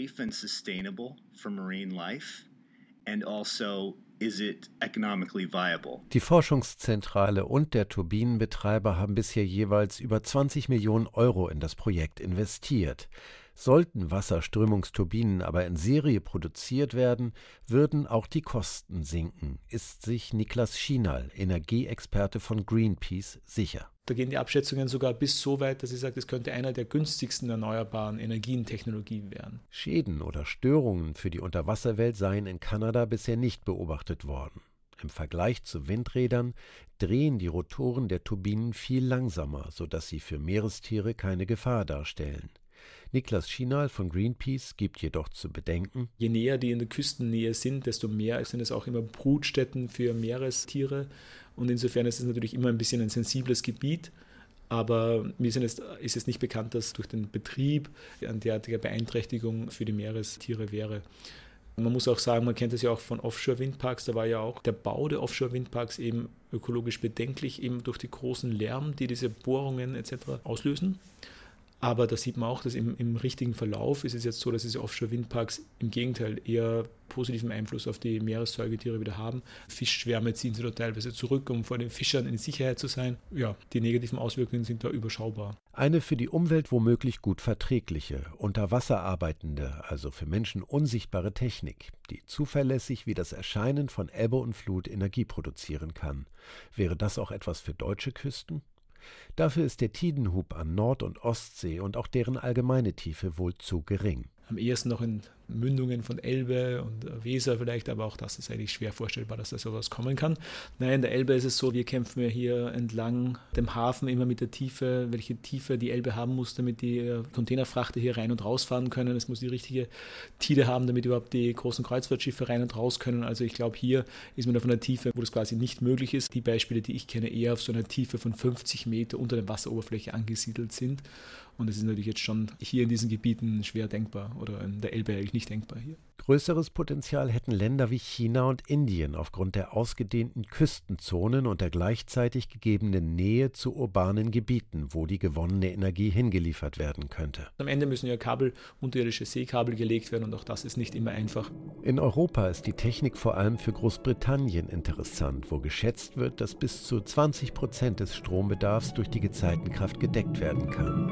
Die Forschungszentrale und der Turbinenbetreiber haben bisher jeweils über zwanzig Millionen Euro in das Projekt investiert. Sollten Wasserströmungsturbinen aber in Serie produziert werden, würden auch die Kosten sinken, ist sich Niklas Schienal, Energieexperte von Greenpeace, sicher. Da gehen die Abschätzungen sogar bis so weit, dass sie sagt, es könnte einer der günstigsten erneuerbaren Energientechnologien werden. Schäden oder Störungen für die Unterwasserwelt seien in Kanada bisher nicht beobachtet worden. Im Vergleich zu Windrädern drehen die Rotoren der Turbinen viel langsamer, sodass sie für Meerestiere keine Gefahr darstellen. Niklas Schienal von Greenpeace gibt jedoch zu bedenken: Je näher die in der Küstennähe sind, desto mehr sind es auch immer Brutstätten für Meerestiere. Und insofern ist es natürlich immer ein bisschen ein sensibles Gebiet. Aber mir ist es nicht bekannt, dass durch den Betrieb eine derartige Beeinträchtigung für die Meerestiere wäre. Man muss auch sagen, man kennt das ja auch von Offshore-Windparks, da war ja auch der Bau der Offshore-Windparks eben ökologisch bedenklich, eben durch die großen Lärm, die diese Bohrungen et cetera auslösen. Aber da sieht man auch, dass im, im richtigen Verlauf ist es jetzt so, dass diese Offshore-Windparks im Gegenteil eher positiven Einfluss auf die Meeressäugetiere wieder haben. Fischschwärme ziehen sie da teilweise zurück, um vor den Fischern in Sicherheit zu sein. Ja, die negativen Auswirkungen sind da überschaubar. Eine für die Umwelt womöglich gut verträgliche, unter Wasser arbeitende, also für Menschen unsichtbare Technik, die zuverlässig wie das Erscheinen von Ebbe und Flut Energie produzieren kann. Wäre das auch etwas für deutsche Küsten? Dafür ist der Tidenhub an Nord- und Ostsee und auch deren allgemeine Tiefe wohl zu gering. Am ehesten noch in Mündungen von Elbe und Weser vielleicht, aber auch das ist eigentlich schwer vorstellbar, dass da sowas kommen kann. Nein, in der Elbe ist es so, wir kämpfen ja hier entlang dem Hafen immer mit der Tiefe, welche Tiefe die Elbe haben muss, damit die Containerfrachter hier rein und rausfahren können. Es muss die richtige Tide haben, damit überhaupt die großen Kreuzfahrtschiffe rein und raus können. Also ich glaube, hier ist man auf einer Tiefe, wo das quasi nicht möglich ist. Die Beispiele, die ich kenne, eher auf so einer Tiefe von fünfzig Meter unter der Wasseroberfläche angesiedelt sind. Und das ist natürlich jetzt schon hier in diesen Gebieten schwer denkbar oder in der Elbe eigentlich nicht denkbar hier. Größeres Potenzial hätten Länder wie China und Indien aufgrund der ausgedehnten Küstenzonen und der gleichzeitig gegebenen Nähe zu urbanen Gebieten, wo die gewonnene Energie hingeliefert werden könnte. Am Ende müssen ja Kabel, unterirdische Seekabel gelegt werden und auch das ist nicht immer einfach. In Europa ist die Technik vor allem für Großbritannien interessant, wo geschätzt wird, dass bis zu zwanzig Prozent des Strombedarfs durch die Gezeitenkraft gedeckt werden kann.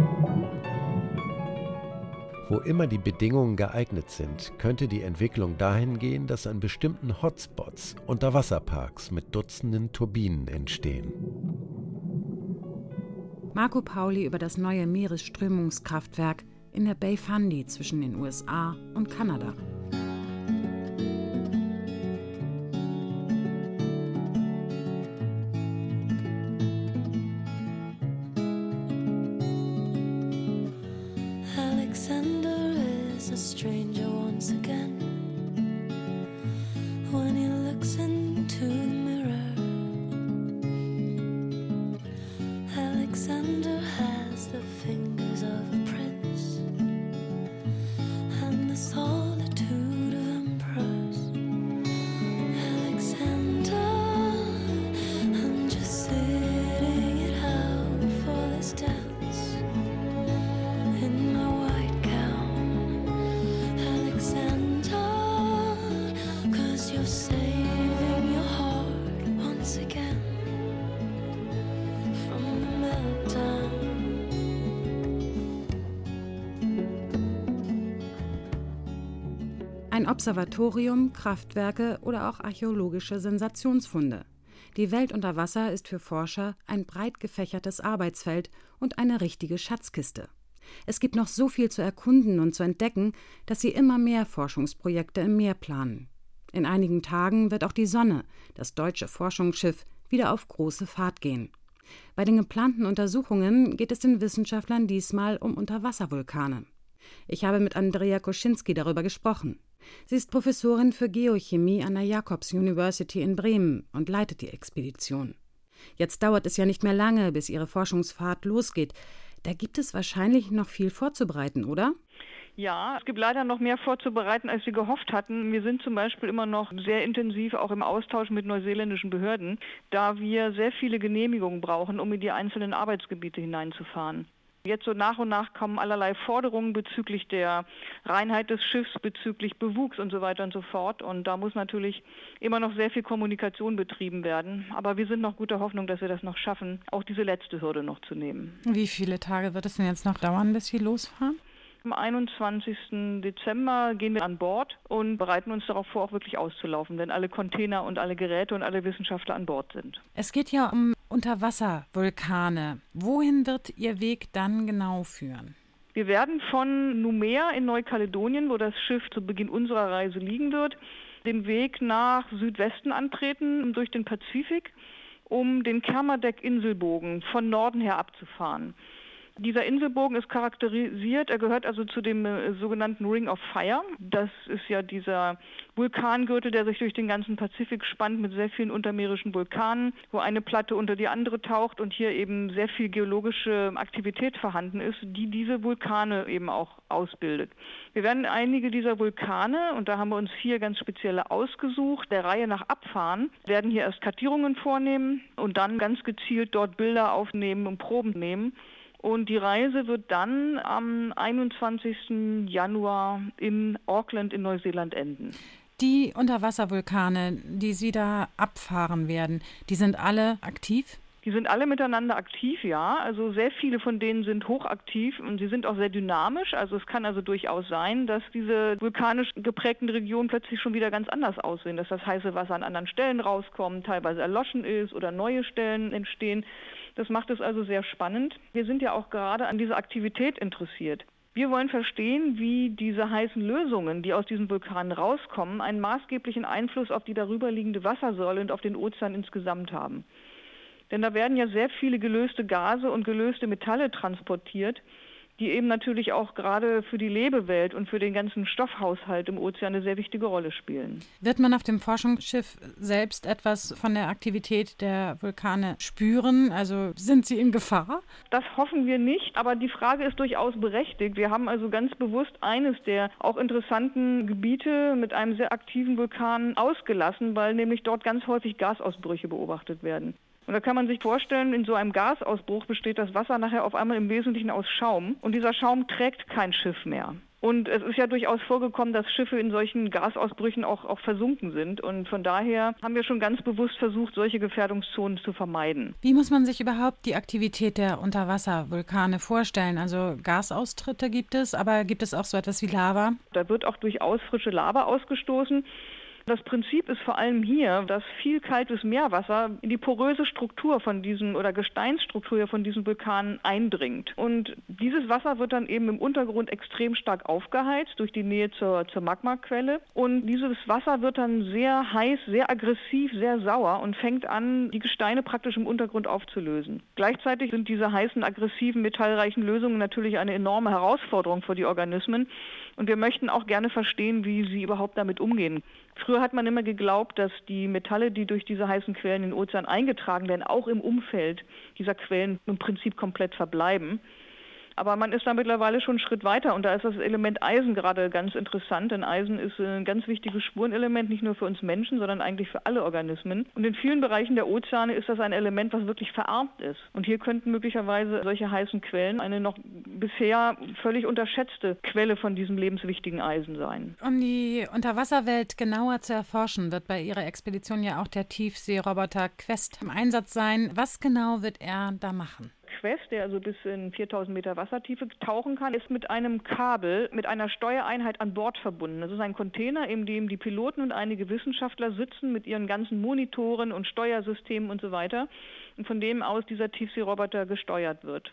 Wo immer die Bedingungen geeignet sind, könnte die Entwicklung dahin gehen, dass an bestimmten Hotspots Unterwasserparks mit Dutzenden Turbinen entstehen. Marco Pauli über das neue Meeresströmungskraftwerk in der Bay Fundy zwischen den U S A und Kanada. Alexander is a stranger once again. When he looks into the mirror, Alexander has the fingers of a prince and the solitude of emperors. Ein Observatorium, Kraftwerke oder auch archäologische Sensationsfunde. Die Welt unter Wasser ist für Forscher ein breit gefächertes Arbeitsfeld und eine richtige Schatzkiste. Es gibt noch so viel zu erkunden und zu entdecken, dass sie immer mehr Forschungsprojekte im Meer planen. In einigen Tagen wird auch die Sonne, das deutsche Forschungsschiff, wieder auf große Fahrt gehen. Bei den geplanten Untersuchungen geht es den Wissenschaftlern diesmal um Unterwasservulkane. Ich habe mit Andrea Koschinski darüber gesprochen. Sie ist Professorin für Geochemie an der Jacobs University in Bremen und leitet die Expedition. Jetzt dauert es ja nicht mehr lange, bis ihre Forschungsfahrt losgeht. Da gibt es wahrscheinlich noch viel vorzubereiten, oder? Ja, es gibt leider noch mehr vorzubereiten, als wir gehofft hatten. Wir sind zum Beispiel immer noch sehr intensiv auch im Austausch mit neuseeländischen Behörden, da wir sehr viele Genehmigungen brauchen, um in die einzelnen Arbeitsgebiete hineinzufahren. Jetzt so nach und nach kommen allerlei Forderungen bezüglich der Reinheit des Schiffs, bezüglich Bewuchs und so weiter und so fort. Und da muss natürlich immer noch sehr viel Kommunikation betrieben werden. Aber wir sind noch guter Hoffnung, dass wir das noch schaffen, auch diese letzte Hürde noch zu nehmen. Wie viele Tage wird es denn jetzt noch dauern, bis Sie losfahren? Am einundzwanzigsten Dezember gehen wir an Bord und bereiten uns darauf vor, auch wirklich auszulaufen, wenn alle Container und alle Geräte und alle Wissenschaftler an Bord sind. Es geht ja um Unterwasservulkane. Wohin wird Ihr Weg dann genau führen? Wir werden von Nouméa in Neukaledonien, wo das Schiff zu Beginn unserer Reise liegen wird, den Weg nach Südwesten antreten, durch den Pazifik, um den Kermadec-Inselbogen von Norden her abzufahren. Dieser Inselbogen ist charakterisiert, er gehört also zu dem äh, sogenannten Ring of Fire. Das ist ja dieser Vulkangürtel, der sich durch den ganzen Pazifik spannt mit sehr vielen untermeerischen Vulkanen, wo eine Platte unter die andere taucht und hier eben sehr viel geologische Aktivität vorhanden ist, die diese Vulkane eben auch ausbildet. Wir werden einige dieser Vulkane, und da haben wir uns vier ganz spezielle ausgesucht, der Reihe nach abfahren, werden hier erst Kartierungen vornehmen und dann ganz gezielt dort Bilder aufnehmen und Proben nehmen. Und die Reise wird dann am einundzwanzigsten Januar in Auckland in Neuseeland enden. Die Unterwasservulkane, die Sie da abfahren werden, die sind alle aktiv? Die sind alle miteinander aktiv, ja. Also sehr viele von denen sind hochaktiv und sie sind auch sehr dynamisch. Also es kann also durchaus sein, dass diese vulkanisch geprägten Regionen plötzlich schon wieder ganz anders aussehen, dass das heiße Wasser an anderen Stellen rauskommt, teilweise erloschen ist oder neue Stellen entstehen. Das macht es also sehr spannend. Wir sind ja auch gerade an dieser Aktivität interessiert. Wir wollen verstehen, wie diese heißen Lösungen, die aus diesen Vulkanen rauskommen, einen maßgeblichen Einfluss auf die darüberliegende Wassersäule und auf den Ozean insgesamt haben. Denn da werden ja sehr viele gelöste Gase und gelöste Metalle transportiert, die eben natürlich auch gerade für die Lebewelt und für den ganzen Stoffhaushalt im Ozean eine sehr wichtige Rolle spielen. Wird man auf dem Forschungsschiff selbst etwas von der Aktivität der Vulkane spüren? Also sind sie in Gefahr? Das hoffen wir nicht, aber die Frage ist durchaus berechtigt. Wir haben also ganz bewusst eines der auch interessanten Gebiete mit einem sehr aktiven Vulkan ausgelassen, weil nämlich dort ganz häufig Gasausbrüche beobachtet werden. Und da kann man sich vorstellen, in so einem Gasausbruch besteht das Wasser nachher auf einmal im Wesentlichen aus Schaum. Und dieser Schaum trägt kein Schiff mehr. Und es ist ja durchaus vorgekommen, dass Schiffe in solchen Gasausbrüchen auch, auch versunken sind. Und von daher haben wir schon ganz bewusst versucht, solche Gefährdungszonen zu vermeiden. Wie muss man sich überhaupt die Aktivität der Unterwasservulkane vorstellen? Also Gasaustritte gibt es, aber gibt es auch so etwas wie Lava? Da wird auch durchaus frische Lava ausgestoßen. Das Prinzip ist vor allem hier, dass viel kaltes Meerwasser in die poröse Struktur von diesen oder Gesteinsstruktur von diesen Vulkanen eindringt. Und dieses Wasser wird dann eben im Untergrund extrem stark aufgeheizt durch die Nähe zur, zur Magmaquelle. Und dieses Wasser wird dann sehr heiß, sehr aggressiv, sehr sauer und fängt an, die Gesteine praktisch im Untergrund aufzulösen. Gleichzeitig sind diese heißen, aggressiven, metallreichen Lösungen natürlich eine enorme Herausforderung für die Organismen. Und wir möchten auch gerne verstehen, wie sie überhaupt damit umgehen. Früher hat man immer geglaubt, dass die Metalle, die durch diese heißen Quellen in den Ozean eingetragen werden, auch im Umfeld dieser Quellen im Prinzip komplett verbleiben. Aber man ist da mittlerweile schon einen Schritt weiter und da ist das Element Eisen gerade ganz interessant, denn Eisen ist ein ganz wichtiges Spurenelement, nicht nur für uns Menschen, sondern eigentlich für alle Organismen. Und in vielen Bereichen der Ozeane ist das ein Element, was wirklich verarmt ist. Und hier könnten möglicherweise solche heißen Quellen eine noch bisher völlig unterschätzte Quelle von diesem lebenswichtigen Eisen sein. Um die Unterwasserwelt genauer zu erforschen, wird bei Ihrer Expedition ja auch der Tiefseeroboter Quest im Einsatz sein. Was genau wird er da machen? Quest, der also bis in viertausend Meter Wassertiefe tauchen kann, ist mit einem Kabel, mit einer Steuereinheit an Bord verbunden. Das ist ein Container, in dem die Piloten und einige Wissenschaftler sitzen mit ihren ganzen Monitoren und Steuersystemen und so weiter und von dem aus dieser Tiefseeroboter gesteuert wird.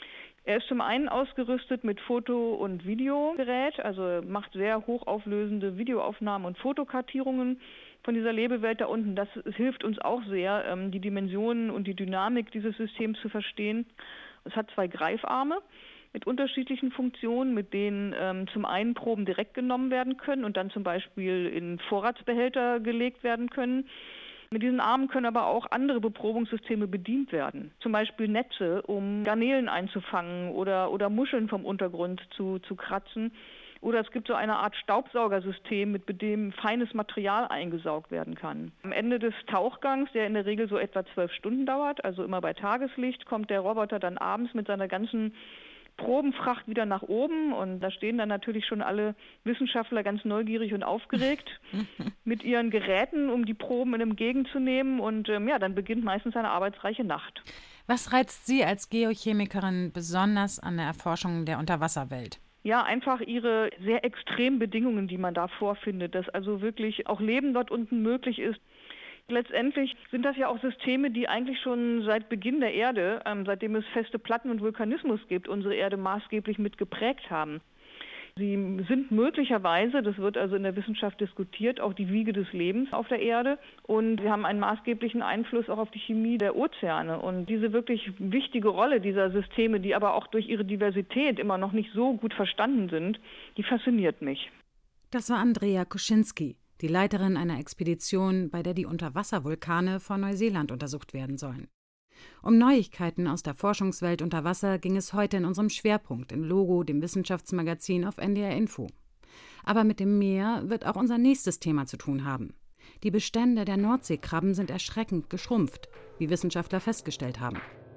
Er ist zum einen ausgerüstet mit Foto- und Videogerät, also macht sehr hochauflösende Videoaufnahmen und Fotokartierungen von dieser Lebewelt da unten. Das hilft uns auch sehr, die Dimensionen und die Dynamik dieses Systems zu verstehen. Es hat zwei Greifarme mit unterschiedlichen Funktionen, mit denen ähm, zum einen Proben direkt genommen werden können und dann zum Beispiel in Vorratsbehälter gelegt werden können. Mit diesen Armen können aber auch andere Beprobungssysteme bedient werden. Zum Beispiel Netze, um Garnelen einzufangen oder, oder Muscheln vom Untergrund zu, zu kratzen. Oder es gibt so eine Art Staubsaugersystem, mit dem feines Material eingesaugt werden kann. Am Ende des Tauchgangs, der in der Regel so etwa zwölf Stunden dauert, also immer bei Tageslicht, kommt der Roboter dann abends mit seiner ganzen Probenfracht wieder nach oben und da stehen dann natürlich schon alle Wissenschaftler ganz neugierig und aufgeregt mit ihren Geräten, um die Proben entgegenzunehmen und ähm, ja, dann beginnt meistens eine arbeitsreiche Nacht. Was reizt Sie als Geochemikerin besonders an der Erforschung der Unterwasserwelt? Ja, einfach ihre sehr extremen Bedingungen, die man da vorfindet, dass also wirklich auch Leben dort unten möglich ist. Letztendlich sind das ja auch Systeme, die eigentlich schon seit Beginn der Erde, ähm, seitdem es feste Platten und Vulkanismus gibt, unsere Erde maßgeblich mit geprägt haben. Sie sind möglicherweise, das wird also in der Wissenschaft diskutiert, auch die Wiege des Lebens auf der Erde und sie haben einen maßgeblichen Einfluss auch auf die Chemie der Ozeane. Und diese wirklich wichtige Rolle dieser Systeme, die aber auch durch ihre Diversität immer noch nicht so gut verstanden sind, die fasziniert mich. Das war Andrea Kuczynski, die Leiterin einer Expedition, bei der die Unterwasservulkane vor Neuseeland untersucht werden sollen. Um Neuigkeiten aus der Forschungswelt unter Wasser ging es heute in unserem Schwerpunkt in Logo, dem Wissenschaftsmagazin auf N D R Info. Aber mit dem Meer wird auch unser nächstes Thema zu tun haben. Die Bestände der Nordseekrabben sind erschreckend geschrumpft, wie Wissenschaftler festgestellt haben.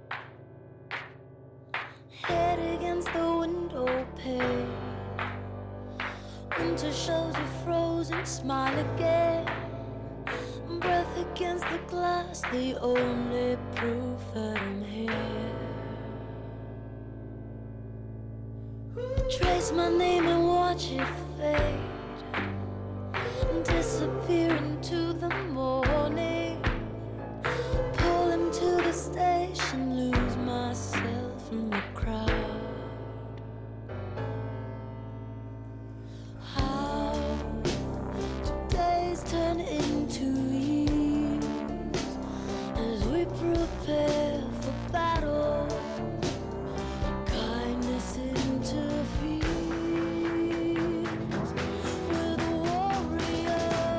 Head against the window pane. Winter shows a frozen smile again. Breath against the glass, the only proof that I'm here. Trace my name and watch it fade. Disappear into the morning. Pull him to the station, lose myself in the crowd. Turn into years as we prepare for battle. Kindness interferes with a warrior.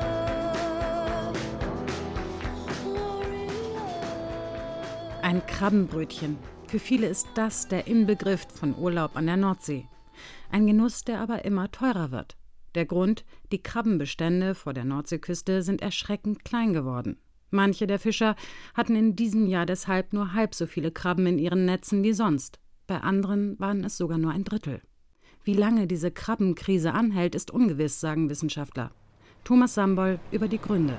Warrior. Ein Krabbenbrötchen. Für viele ist das der Inbegriff von Urlaub an der Nordsee. Ein Genuss, der aber immer teurer wird. Der Grund: die Krabbenbestände vor der Nordseeküste sind erschreckend klein geworden. Manche der Fischer hatten in diesem Jahr deshalb nur halb so viele Krabben in ihren Netzen wie sonst. Bei anderen waren es sogar nur ein Drittel. Wie lange diese Krabbenkrise anhält, ist ungewiss, sagen Wissenschaftler. Thomas Sambol über die Gründe.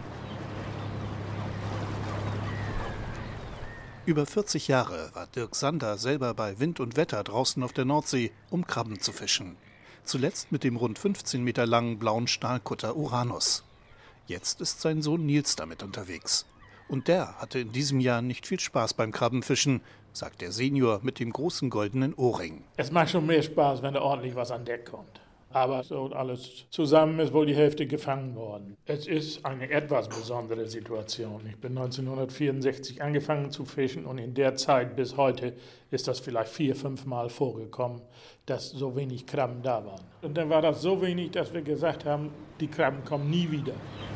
Über vierzig Jahre war Dirk Sander selber bei Wind und Wetter draußen auf der Nordsee, um Krabben zu fischen. Zuletzt mit dem rund fünfzehn Meter langen blauen Stahlkutter Uranus. Jetzt ist sein Sohn Nils damit unterwegs. Und der hatte in diesem Jahr nicht viel Spaß beim Krabbenfischen, sagt der Senior mit dem großen goldenen Ohrring. Es macht schon mehr Spaß, wenn da ordentlich was an Deck kommt. Aber so alles zusammen ist wohl die Hälfte gefangen worden. Es ist eine etwas besondere Situation. Ich bin neunzehnhundertvierundsechzig angefangen zu fischen und in der Zeit bis heute ist das vielleicht vier, fünf Mal vorgekommen, dass so wenig Krabben da waren. Und dann war das so wenig, dass wir gesagt haben, die Krabben kommen nie wieder.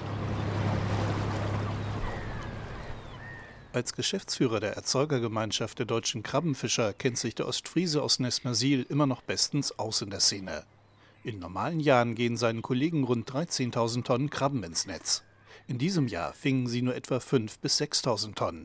Als Geschäftsführer der Erzeugergemeinschaft der deutschen Krabbenfischer kennt sich der Ostfriese aus Nessmersiel immer noch bestens aus in der Szene. In normalen Jahren gehen seinen Kollegen rund dreizehntausend Tonnen Krabben ins Netz. In diesem Jahr fingen sie nur etwa fünftausend bis sechstausend Tonnen.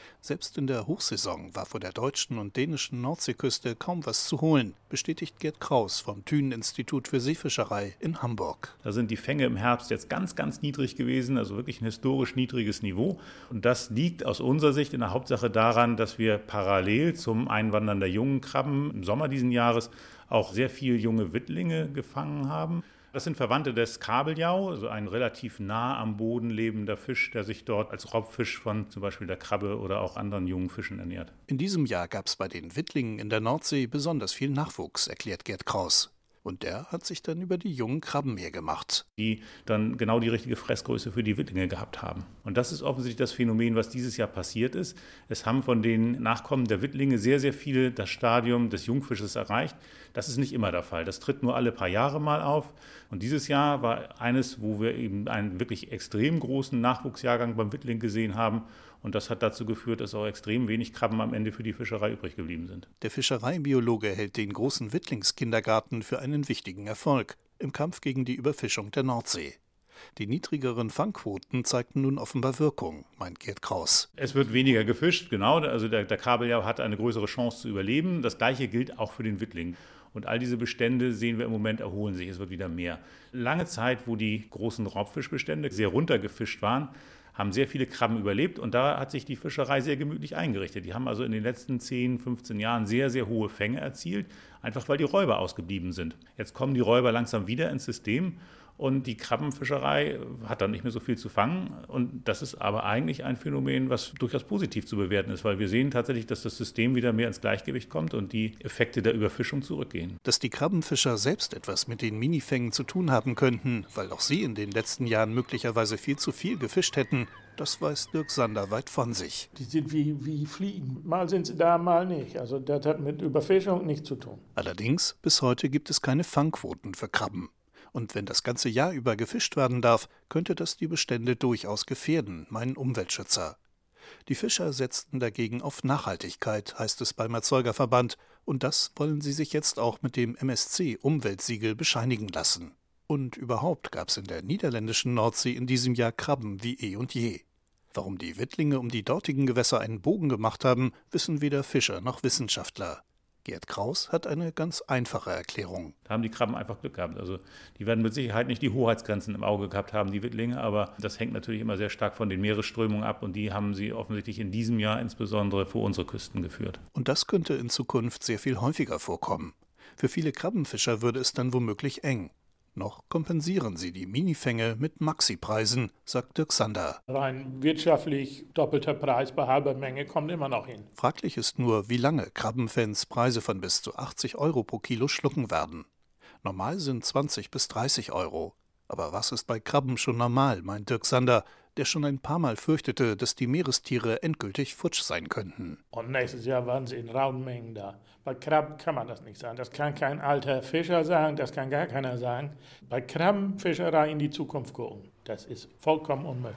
Selbst in der Hochsaison war vor der deutschen und dänischen Nordseeküste kaum was zu holen, bestätigt Gerd Kraus vom Thünen-Institut für Seefischerei in Hamburg. Da sind die Fänge im Herbst jetzt ganz, ganz niedrig gewesen, also wirklich ein historisch niedriges Niveau. Und das liegt aus unserer Sicht in der Hauptsache daran, dass wir parallel zum Einwandern der jungen Krabben im Sommer diesen Jahres auch sehr viele junge Wittlinge gefangen haben. Das sind Verwandte des Kabeljau, also ein relativ nah am Boden lebender Fisch, der sich dort als Raubfisch von zum Beispiel der Krabbe oder auch anderen jungen Fischen ernährt. In diesem Jahr gab es bei den Wittlingen in der Nordsee besonders viel Nachwuchs, erklärt Gerd Kraus. Und der hat sich dann über die jungen Krabben hergemacht. Die dann genau die richtige Fressgröße für die Wittlinge gehabt haben. Und das ist offensichtlich das Phänomen, was dieses Jahr passiert ist. Es haben von den Nachkommen der Wittlinge sehr, sehr viele das Stadium des Jungfisches erreicht. Das ist nicht immer der Fall. Das tritt nur alle paar Jahre mal auf. Und dieses Jahr war eines, wo wir eben einen wirklich extrem großen Nachwuchsjahrgang beim Wittling gesehen haben. Und das hat dazu geführt, dass auch extrem wenig Krabben am Ende für die Fischerei übrig geblieben sind. Der Fischereibiologe hält den großen Wittlingskindergarten für einen wichtigen Erfolg im Kampf gegen die Überfischung der Nordsee. Die niedrigeren Fangquoten zeigten nun offenbar Wirkung, meint Gerd Kraus. Es wird weniger gefischt, genau. Also der, der Kabeljau hat eine größere Chance zu überleben. Das Gleiche gilt auch für den Wittling. Und all diese Bestände, sehen wir im Moment, erholen sich. Es wird wieder mehr. Lange Zeit, wo die großen Raubfischbestände sehr runtergefischt waren, haben sehr viele Krabben überlebt und da hat sich die Fischerei sehr gemütlich eingerichtet. Die haben also in den letzten zehn, fünfzehn Jahren sehr, sehr hohe Fänge erzielt, einfach weil die Räuber ausgeblieben sind. Jetzt kommen die Räuber langsam wieder ins System und die Krabbenfischerei hat dann nicht mehr so viel zu fangen. Und das ist aber eigentlich ein Phänomen, was durchaus positiv zu bewerten ist, weil wir sehen tatsächlich, dass das System wieder mehr ins Gleichgewicht kommt und die Effekte der Überfischung zurückgehen. Dass die Krabbenfischer selbst etwas mit den Minifängen zu tun haben könnten, weil auch sie in den letzten Jahren möglicherweise viel zu viel gefischt hätten, das weiß Dirk Sander weit von sich. Die sind wie, wie Fliegen. Mal sind sie da, mal nicht. Also das hat mit Überfischung nichts zu tun. Allerdings, bis heute gibt es keine Fangquoten für Krabben. Und wenn das ganze Jahr über gefischt werden darf, könnte das die Bestände durchaus gefährden, meinen Umweltschützer. Die Fischer setzten dagegen auf Nachhaltigkeit, heißt es beim Erzeugerverband. Und das wollen sie sich jetzt auch mit dem M S C-Umweltsiegel bescheinigen lassen. Und überhaupt gab es in der niederländischen Nordsee in diesem Jahr Krabben wie eh und je. Warum die Wittlinge um die dortigen Gewässer einen Bogen gemacht haben, wissen weder Fischer noch Wissenschaftler. Gerd Kraus hat eine ganz einfache Erklärung. Da haben die Krabben einfach Glück gehabt. Also die werden mit Sicherheit nicht die Hoheitsgrenzen im Auge gehabt haben, die Wittlinge, aber das hängt natürlich immer sehr stark von den Meeresströmungen ab und die haben sie offensichtlich in diesem Jahr insbesondere vor unsere Küsten geführt. Und das könnte in Zukunft sehr viel häufiger vorkommen. Für viele Krabbenfischer würde es dann womöglich eng. Noch kompensieren sie die Minifänge mit Maxipreisen, sagt Dirk Sander. Rein wirtschaftlich doppelter Preis bei halber Menge kommt immer noch hin. Fraglich ist nur, wie lange Krabbenfans Preise von bis zu achtzig Euro pro Kilo schlucken werden. Normal sind zwanzig bis dreißig Euro. Aber was ist bei Krabben schon normal, meint Dirk Sander, der schon ein paar Mal fürchtete, dass die Meerestiere endgültig futsch sein könnten. Und nächstes Jahr waren sie in rauen Mengen da. Bei Krabben kann man das nicht sagen. Das kann kein alter Fischer sagen, das kann gar keiner sagen. Bei Krabbenfischerei in die Zukunft gucken, das ist vollkommen unmöglich.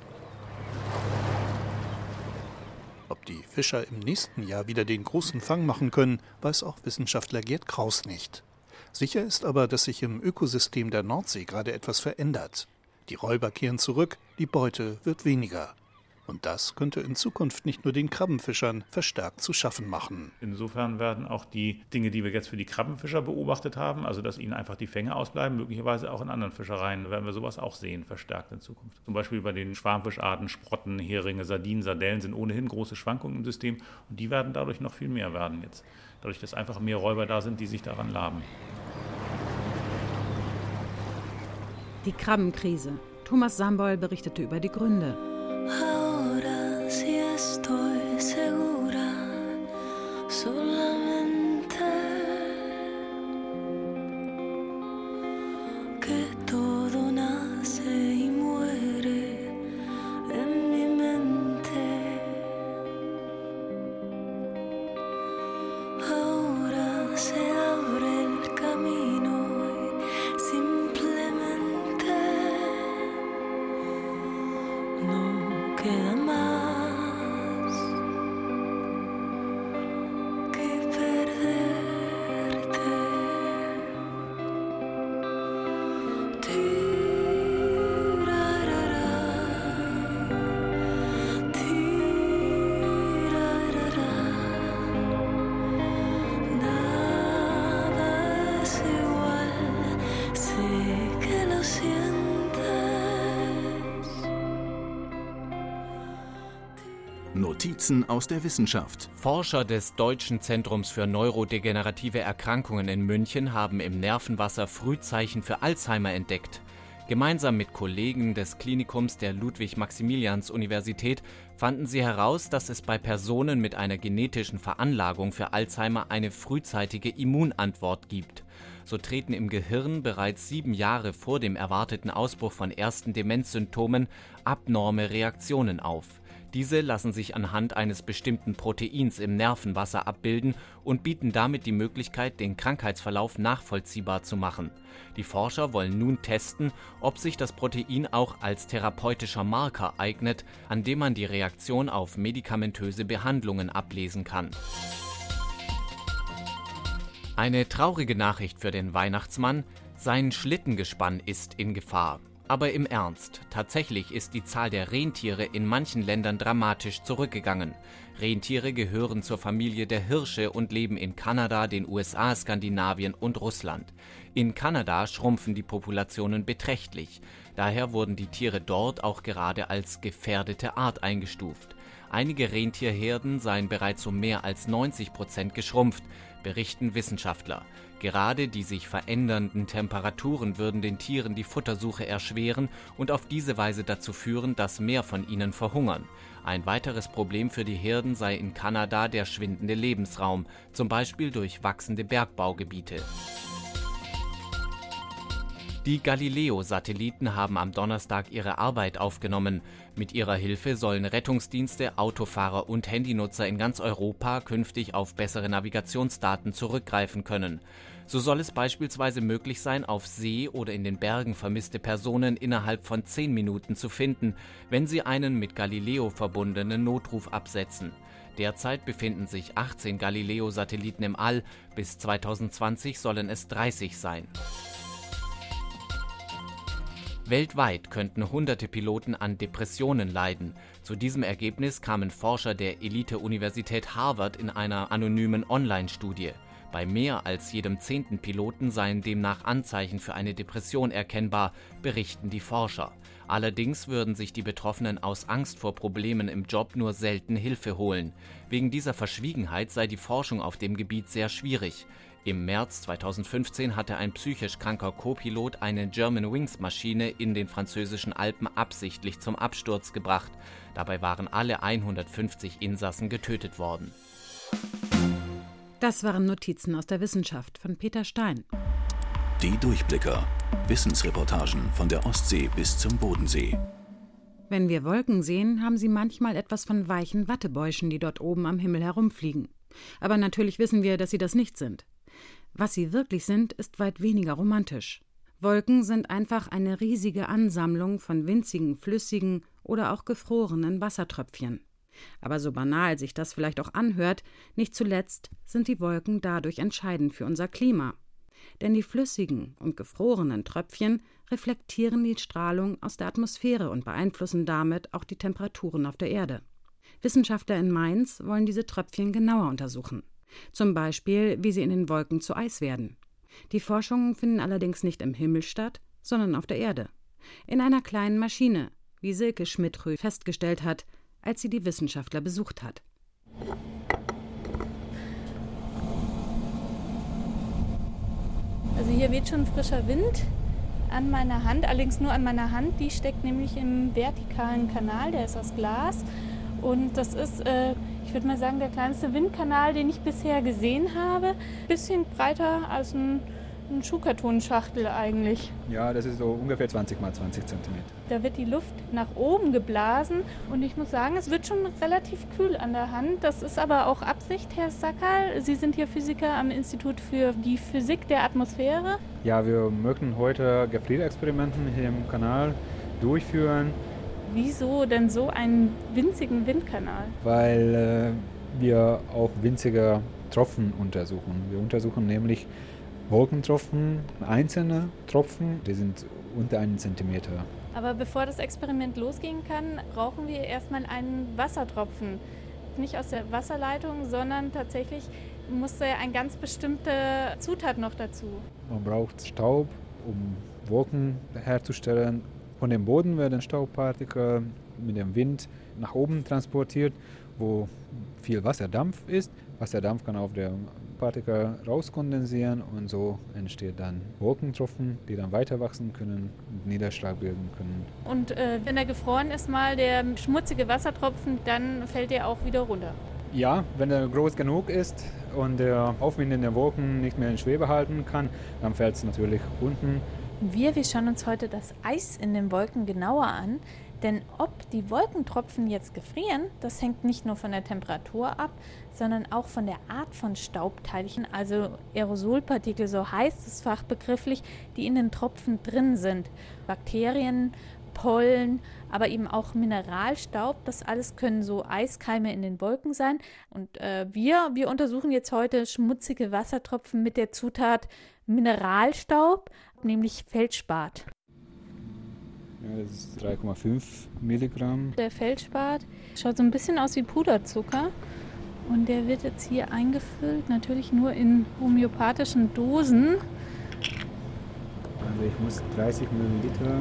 Ob die Fischer im nächsten Jahr wieder den großen Fang machen können, weiß auch Wissenschaftler Gerd Kraus nicht. Sicher ist aber, dass sich im Ökosystem der Nordsee gerade etwas verändert. Die Räuber kehren zurück, die Beute wird weniger. Und das könnte in Zukunft nicht nur den Krabbenfischern verstärkt zu schaffen machen. Insofern werden auch die Dinge, die wir jetzt für die Krabbenfischer beobachtet haben, also dass ihnen einfach die Fänge ausbleiben, möglicherweise auch in anderen Fischereien, werden wir sowas auch sehen, verstärkt in Zukunft. Zum Beispiel bei den Schwarmfischarten, Sprotten, Heringe, Sardinen, Sardellen sind ohnehin große Schwankungen im System und die werden dadurch noch viel mehr werden jetzt. Dadurch, dass einfach mehr Räuber da sind, die sich daran laben. Die Krabbenkrise. Thomas Samboll berichtete über die Gründe. Ahora sí estoy segura, solamente que todo nace y muere en mi mente. Ahora se abre el camino y simplemente no queda más que Notizen aus der Wissenschaft. Forscher des Deutschen Zentrums für neurodegenerative Erkrankungen in München haben im Nervenwasser Frühzeichen für Alzheimer entdeckt. Gemeinsam mit Kollegen des Klinikums der Ludwig-Maximilians-Universität fanden sie heraus, dass es bei Personen mit einer genetischen Veranlagung für Alzheimer eine frühzeitige Immunantwort gibt. So treten im Gehirn bereits sieben Jahre vor dem erwarteten Ausbruch von ersten Demenzsymptomen abnorme Reaktionen auf. Diese lassen sich anhand eines bestimmten Proteins im Nervenwasser abbilden und bieten damit die Möglichkeit, den Krankheitsverlauf nachvollziehbar zu machen. Die Forscher wollen nun testen, ob sich das Protein auch als therapeutischer Marker eignet, an dem man die Reaktion auf medikamentöse Behandlungen ablesen kann. Eine traurige Nachricht für den Weihnachtsmann: Sein Schlittengespann ist in Gefahr. Aber im Ernst, tatsächlich ist die Zahl der Rentiere in manchen Ländern dramatisch zurückgegangen. Rentiere gehören zur Familie der Hirsche und leben in Kanada, den U S A, Skandinavien und Russland. In Kanada schrumpfen die Populationen beträchtlich. Daher wurden die Tiere dort auch gerade als gefährdete Art eingestuft. Einige Rentierherden seien bereits um mehr als neunzig Prozent geschrumpft, berichten Wissenschaftler. Gerade die sich verändernden Temperaturen würden den Tieren die Futtersuche erschweren und auf diese Weise dazu führen, dass mehr von ihnen verhungern. Ein weiteres Problem für die Herden sei in Kanada der schwindende Lebensraum, zum Beispiel durch wachsende Bergbaugebiete. Die Galileo-Satelliten haben am Donnerstag ihre Arbeit aufgenommen. Mit ihrer Hilfe sollen Rettungsdienste, Autofahrer und Handynutzer in ganz Europa künftig auf bessere Navigationsdaten zurückgreifen können. So soll es beispielsweise möglich sein, auf See oder in den Bergen vermisste Personen innerhalb von zehn Minuten zu finden, wenn sie einen mit Galileo verbundenen Notruf absetzen. Derzeit befinden sich achtzehn Galileo-Satelliten im All, bis zweitausendzwanzig sollen es dreißig sein. Weltweit könnten hunderte Piloten an Depressionen leiden. Zu diesem Ergebnis kamen Forscher der Elite-Universität Harvard in einer anonymen Online-Studie. Bei mehr als jedem zehnten Piloten seien demnach Anzeichen für eine Depression erkennbar, berichten die Forscher. Allerdings würden sich die Betroffenen aus Angst vor Problemen im Job nur selten Hilfe holen. Wegen dieser Verschwiegenheit sei die Forschung auf dem Gebiet sehr schwierig. Im März zweitausendfünfzehn hatte ein psychisch kranker Co-Pilot eine Germanwings-Maschine in den französischen Alpen absichtlich zum Absturz gebracht. Dabei waren alle hundertfünfzig Insassen getötet worden. Das waren Notizen aus der Wissenschaft von Peter Stein. Die Durchblicker. Wissensreportagen von der Ostsee bis zum Bodensee. Wenn wir Wolken sehen, haben sie manchmal etwas von weichen Wattebäuschen, die dort oben am Himmel herumfliegen. Aber natürlich wissen wir, dass sie das nicht sind. Was sie wirklich sind, ist weit weniger romantisch. Wolken sind einfach eine riesige Ansammlung von winzigen, flüssigen oder auch gefrorenen Wassertröpfchen. Aber so banal sich das vielleicht auch anhört, nicht zuletzt sind die Wolken dadurch entscheidend für unser Klima. Denn die flüssigen und gefrorenen Tröpfchen reflektieren die Strahlung aus der Atmosphäre und beeinflussen damit auch die Temperaturen auf der Erde. Wissenschaftler in Mainz wollen diese Tröpfchen genauer untersuchen. Zum Beispiel, wie sie in den Wolken zu Eis werden. Die Forschungen finden allerdings nicht im Himmel statt, sondern auf der Erde. In einer kleinen Maschine, wie Silke Schmidtrö festgestellt hat, als sie die Wissenschaftler besucht hat. Also hier weht schon frischer Wind an meiner Hand, allerdings nur an meiner Hand. Die steckt nämlich im vertikalen Kanal, der ist aus Glas. Und das ist, äh, ich würde mal sagen, der kleinste Windkanal, den ich bisher gesehen habe. Bisschen breiter als ein, ein Schuhkartonschachtel eigentlich. Ja, das ist so ungefähr zwanzig mal zwanzig Zentimeter. Da wird die Luft nach oben geblasen und ich muss sagen, es wird schon relativ kühl an der Hand. Das ist aber auch Absicht, Herr Sackerl. Sie sind hier Physiker am Institut für die Physik der Atmosphäre. Ja, wir möchten heute Gefrierexperimente hier im Kanal durchführen. Wieso denn so einen winzigen Windkanal? Weil äh, wir auch winzige Tropfen untersuchen. Wir untersuchen nämlich Wolkentropfen, einzelne Tropfen, die sind unter einen Zentimeter. Aber bevor das Experiment losgehen kann, brauchen wir erstmal einen Wassertropfen. Nicht aus der Wasserleitung, sondern tatsächlich muss eine ganz bestimmte Zutat noch dazu. Man braucht Staub, um Wolken herzustellen. Von dem Boden werden Staubpartikel mit dem Wind nach oben transportiert wo viel Wasserdampf ist. Wasserdampf kann auf der Partikel rauskondensieren und so entsteht dann Wolkentropfen, die dann weiter wachsen können und Niederschlag bilden können. Und äh, wenn er gefroren ist, mal der schmutzige Wassertropfen, dann fällt er auch wieder runter. Ja, wenn er groß genug ist und der Aufwind in den Wolken nicht mehr in Schwebe halten kann, dann fällt es natürlich unten. Wir, wir schauen uns heute das Eis in den Wolken genauer an. Denn ob die Wolkentropfen jetzt gefrieren, das hängt nicht nur von der Temperatur ab, sondern auch von der Art von Staubteilchen, also Aerosolpartikel, so heißt es fachbegrifflich, die in den Tropfen drin sind. Bakterien, Pollen, aber eben auch Mineralstaub, das alles können so Eiskeime in den Wolken sein. Und äh, wir, wir untersuchen jetzt heute schmutzige Wassertropfen mit der Zutat Mineralstaub, nämlich Feldspat. Ja, das ist drei Komma fünf Milligramm. Der Feldspat schaut so ein bisschen aus wie Puderzucker und der wird jetzt hier eingefüllt, natürlich nur in homöopathischen Dosen. Also ich muss dreißig Milliliter.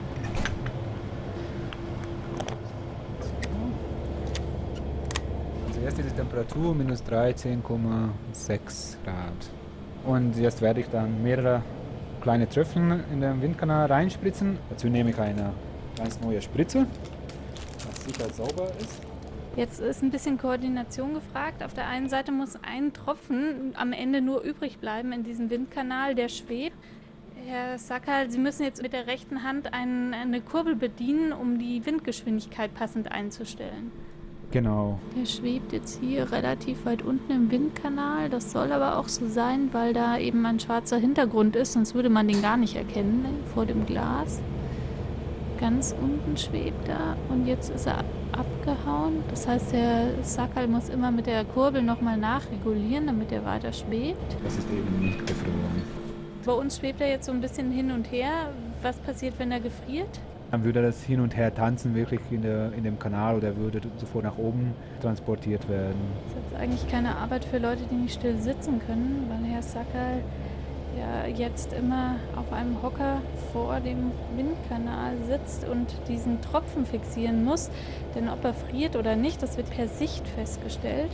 Also erst ist die Temperatur minus dreizehn Komma sechs Grad. Und jetzt werde ich dann mehrere kleine Tröpfchen in den Windkanal reinspritzen. Dazu nehme ich eine ganz neue Spritze, was sicher sauber ist. Jetzt ist ein bisschen Koordination gefragt. Auf der einen Seite muss ein Tropfen am Ende nur übrig bleiben in diesem Windkanal, der schwebt. Herr Sackerl, Sie müssen jetzt mit der rechten Hand ein, eine Kurbel bedienen, um die Windgeschwindigkeit passend einzustellen. Genau. Der schwebt jetzt hier relativ weit unten im Windkanal. Das soll aber auch so sein, weil da eben ein schwarzer Hintergrund ist, sonst würde man den gar nicht erkennen, ne, vor dem Glas. Ganz unten schwebt er und jetzt ist er abgehauen. Das heißt, der Sackerl muss immer mit der Kurbel nochmal nachregulieren, damit er weiter schwebt. Das ist eben nicht gefroren. Bei uns schwebt er jetzt so ein bisschen hin und her. Was passiert, wenn er gefriert? Dann würde das hin und her tanzen wirklich in, der, in dem Kanal oder würde sofort nach oben transportiert werden. Das ist jetzt eigentlich keine Arbeit für Leute, die nicht still sitzen können, weil Herr Sackerl ja jetzt immer auf einem Hocker vor dem Windkanal sitzt und diesen Tropfen fixieren muss. Denn ob er friert oder nicht, das wird per Sicht festgestellt.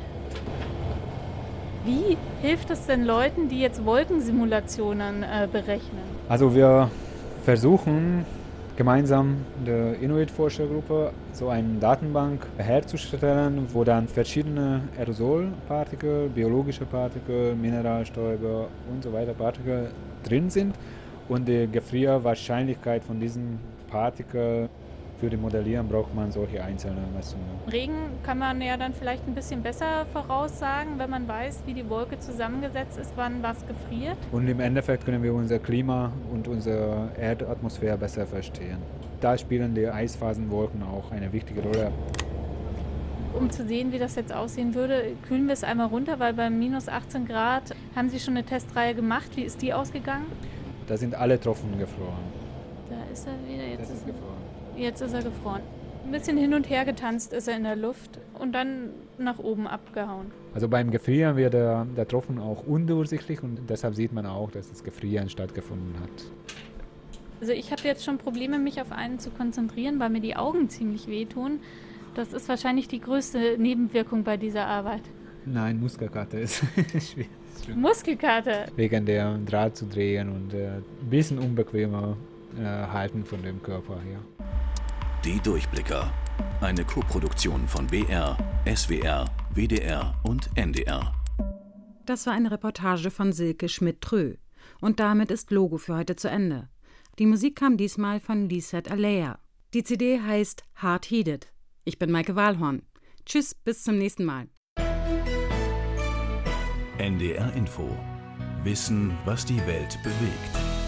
Wie hilft es denn Leuten, die jetzt Wolkensimulationen äh, berechnen? Also wir versuchen gemeinsam in der Inuit-Forschergruppe so eine Datenbank herzustellen, wo dann verschiedene Aerosolpartikel, biologische Partikel, Mineralstäube und so weiter Partikel drin sind und die Gefrierwahrscheinlichkeit von diesen Partikeln für die Modellieren braucht man solche einzelne Messungen. Regen kann man ja dann vielleicht ein bisschen besser voraussagen, wenn man weiß, wie die Wolke zusammengesetzt ist, wann was gefriert. Und im Endeffekt können wir unser Klima und unsere Erdatmosphäre besser verstehen. Da spielen die Eisphasenwolken auch eine wichtige Rolle. Um zu sehen, wie das jetzt aussehen würde, kühlen wir es einmal runter, weil bei minus achtzehn Grad haben Sie schon eine Testreihe gemacht. Wie ist die ausgegangen? Da sind alle Tropfen gefroren. Da ist er wieder. Jetzt das ist, ist gefroren. Jetzt ist er gefroren. Ein bisschen hin und her getanzt ist er in der Luft und dann nach oben abgehauen. Also beim Gefrieren wird der, der Tropfen auch undurchsichtig und deshalb sieht man auch, dass das Gefrieren stattgefunden hat. Also ich habe jetzt schon Probleme, mich auf einen zu konzentrieren, weil mir die Augen ziemlich wehtun. Das ist wahrscheinlich die größte Nebenwirkung bei dieser Arbeit. Nein, Muskelkater ist schwierig. Muskelkater? Wegen der Draht zu drehen und äh, ein bisschen unbequemer äh, halten von dem Körper her. Die Durchblicker. Eine Koproduktion von B R, S W R, W D R und N D R. Das war eine Reportage von Silke Schmidt-Trö. Und damit ist Logo für heute zu Ende. Die Musik kam diesmal von Lisette Alea. Die C D heißt Hard Heated. Ich bin Maike Wahlhorn. Tschüss, bis zum nächsten Mal. N D R Info. Wissen, was die Welt bewegt.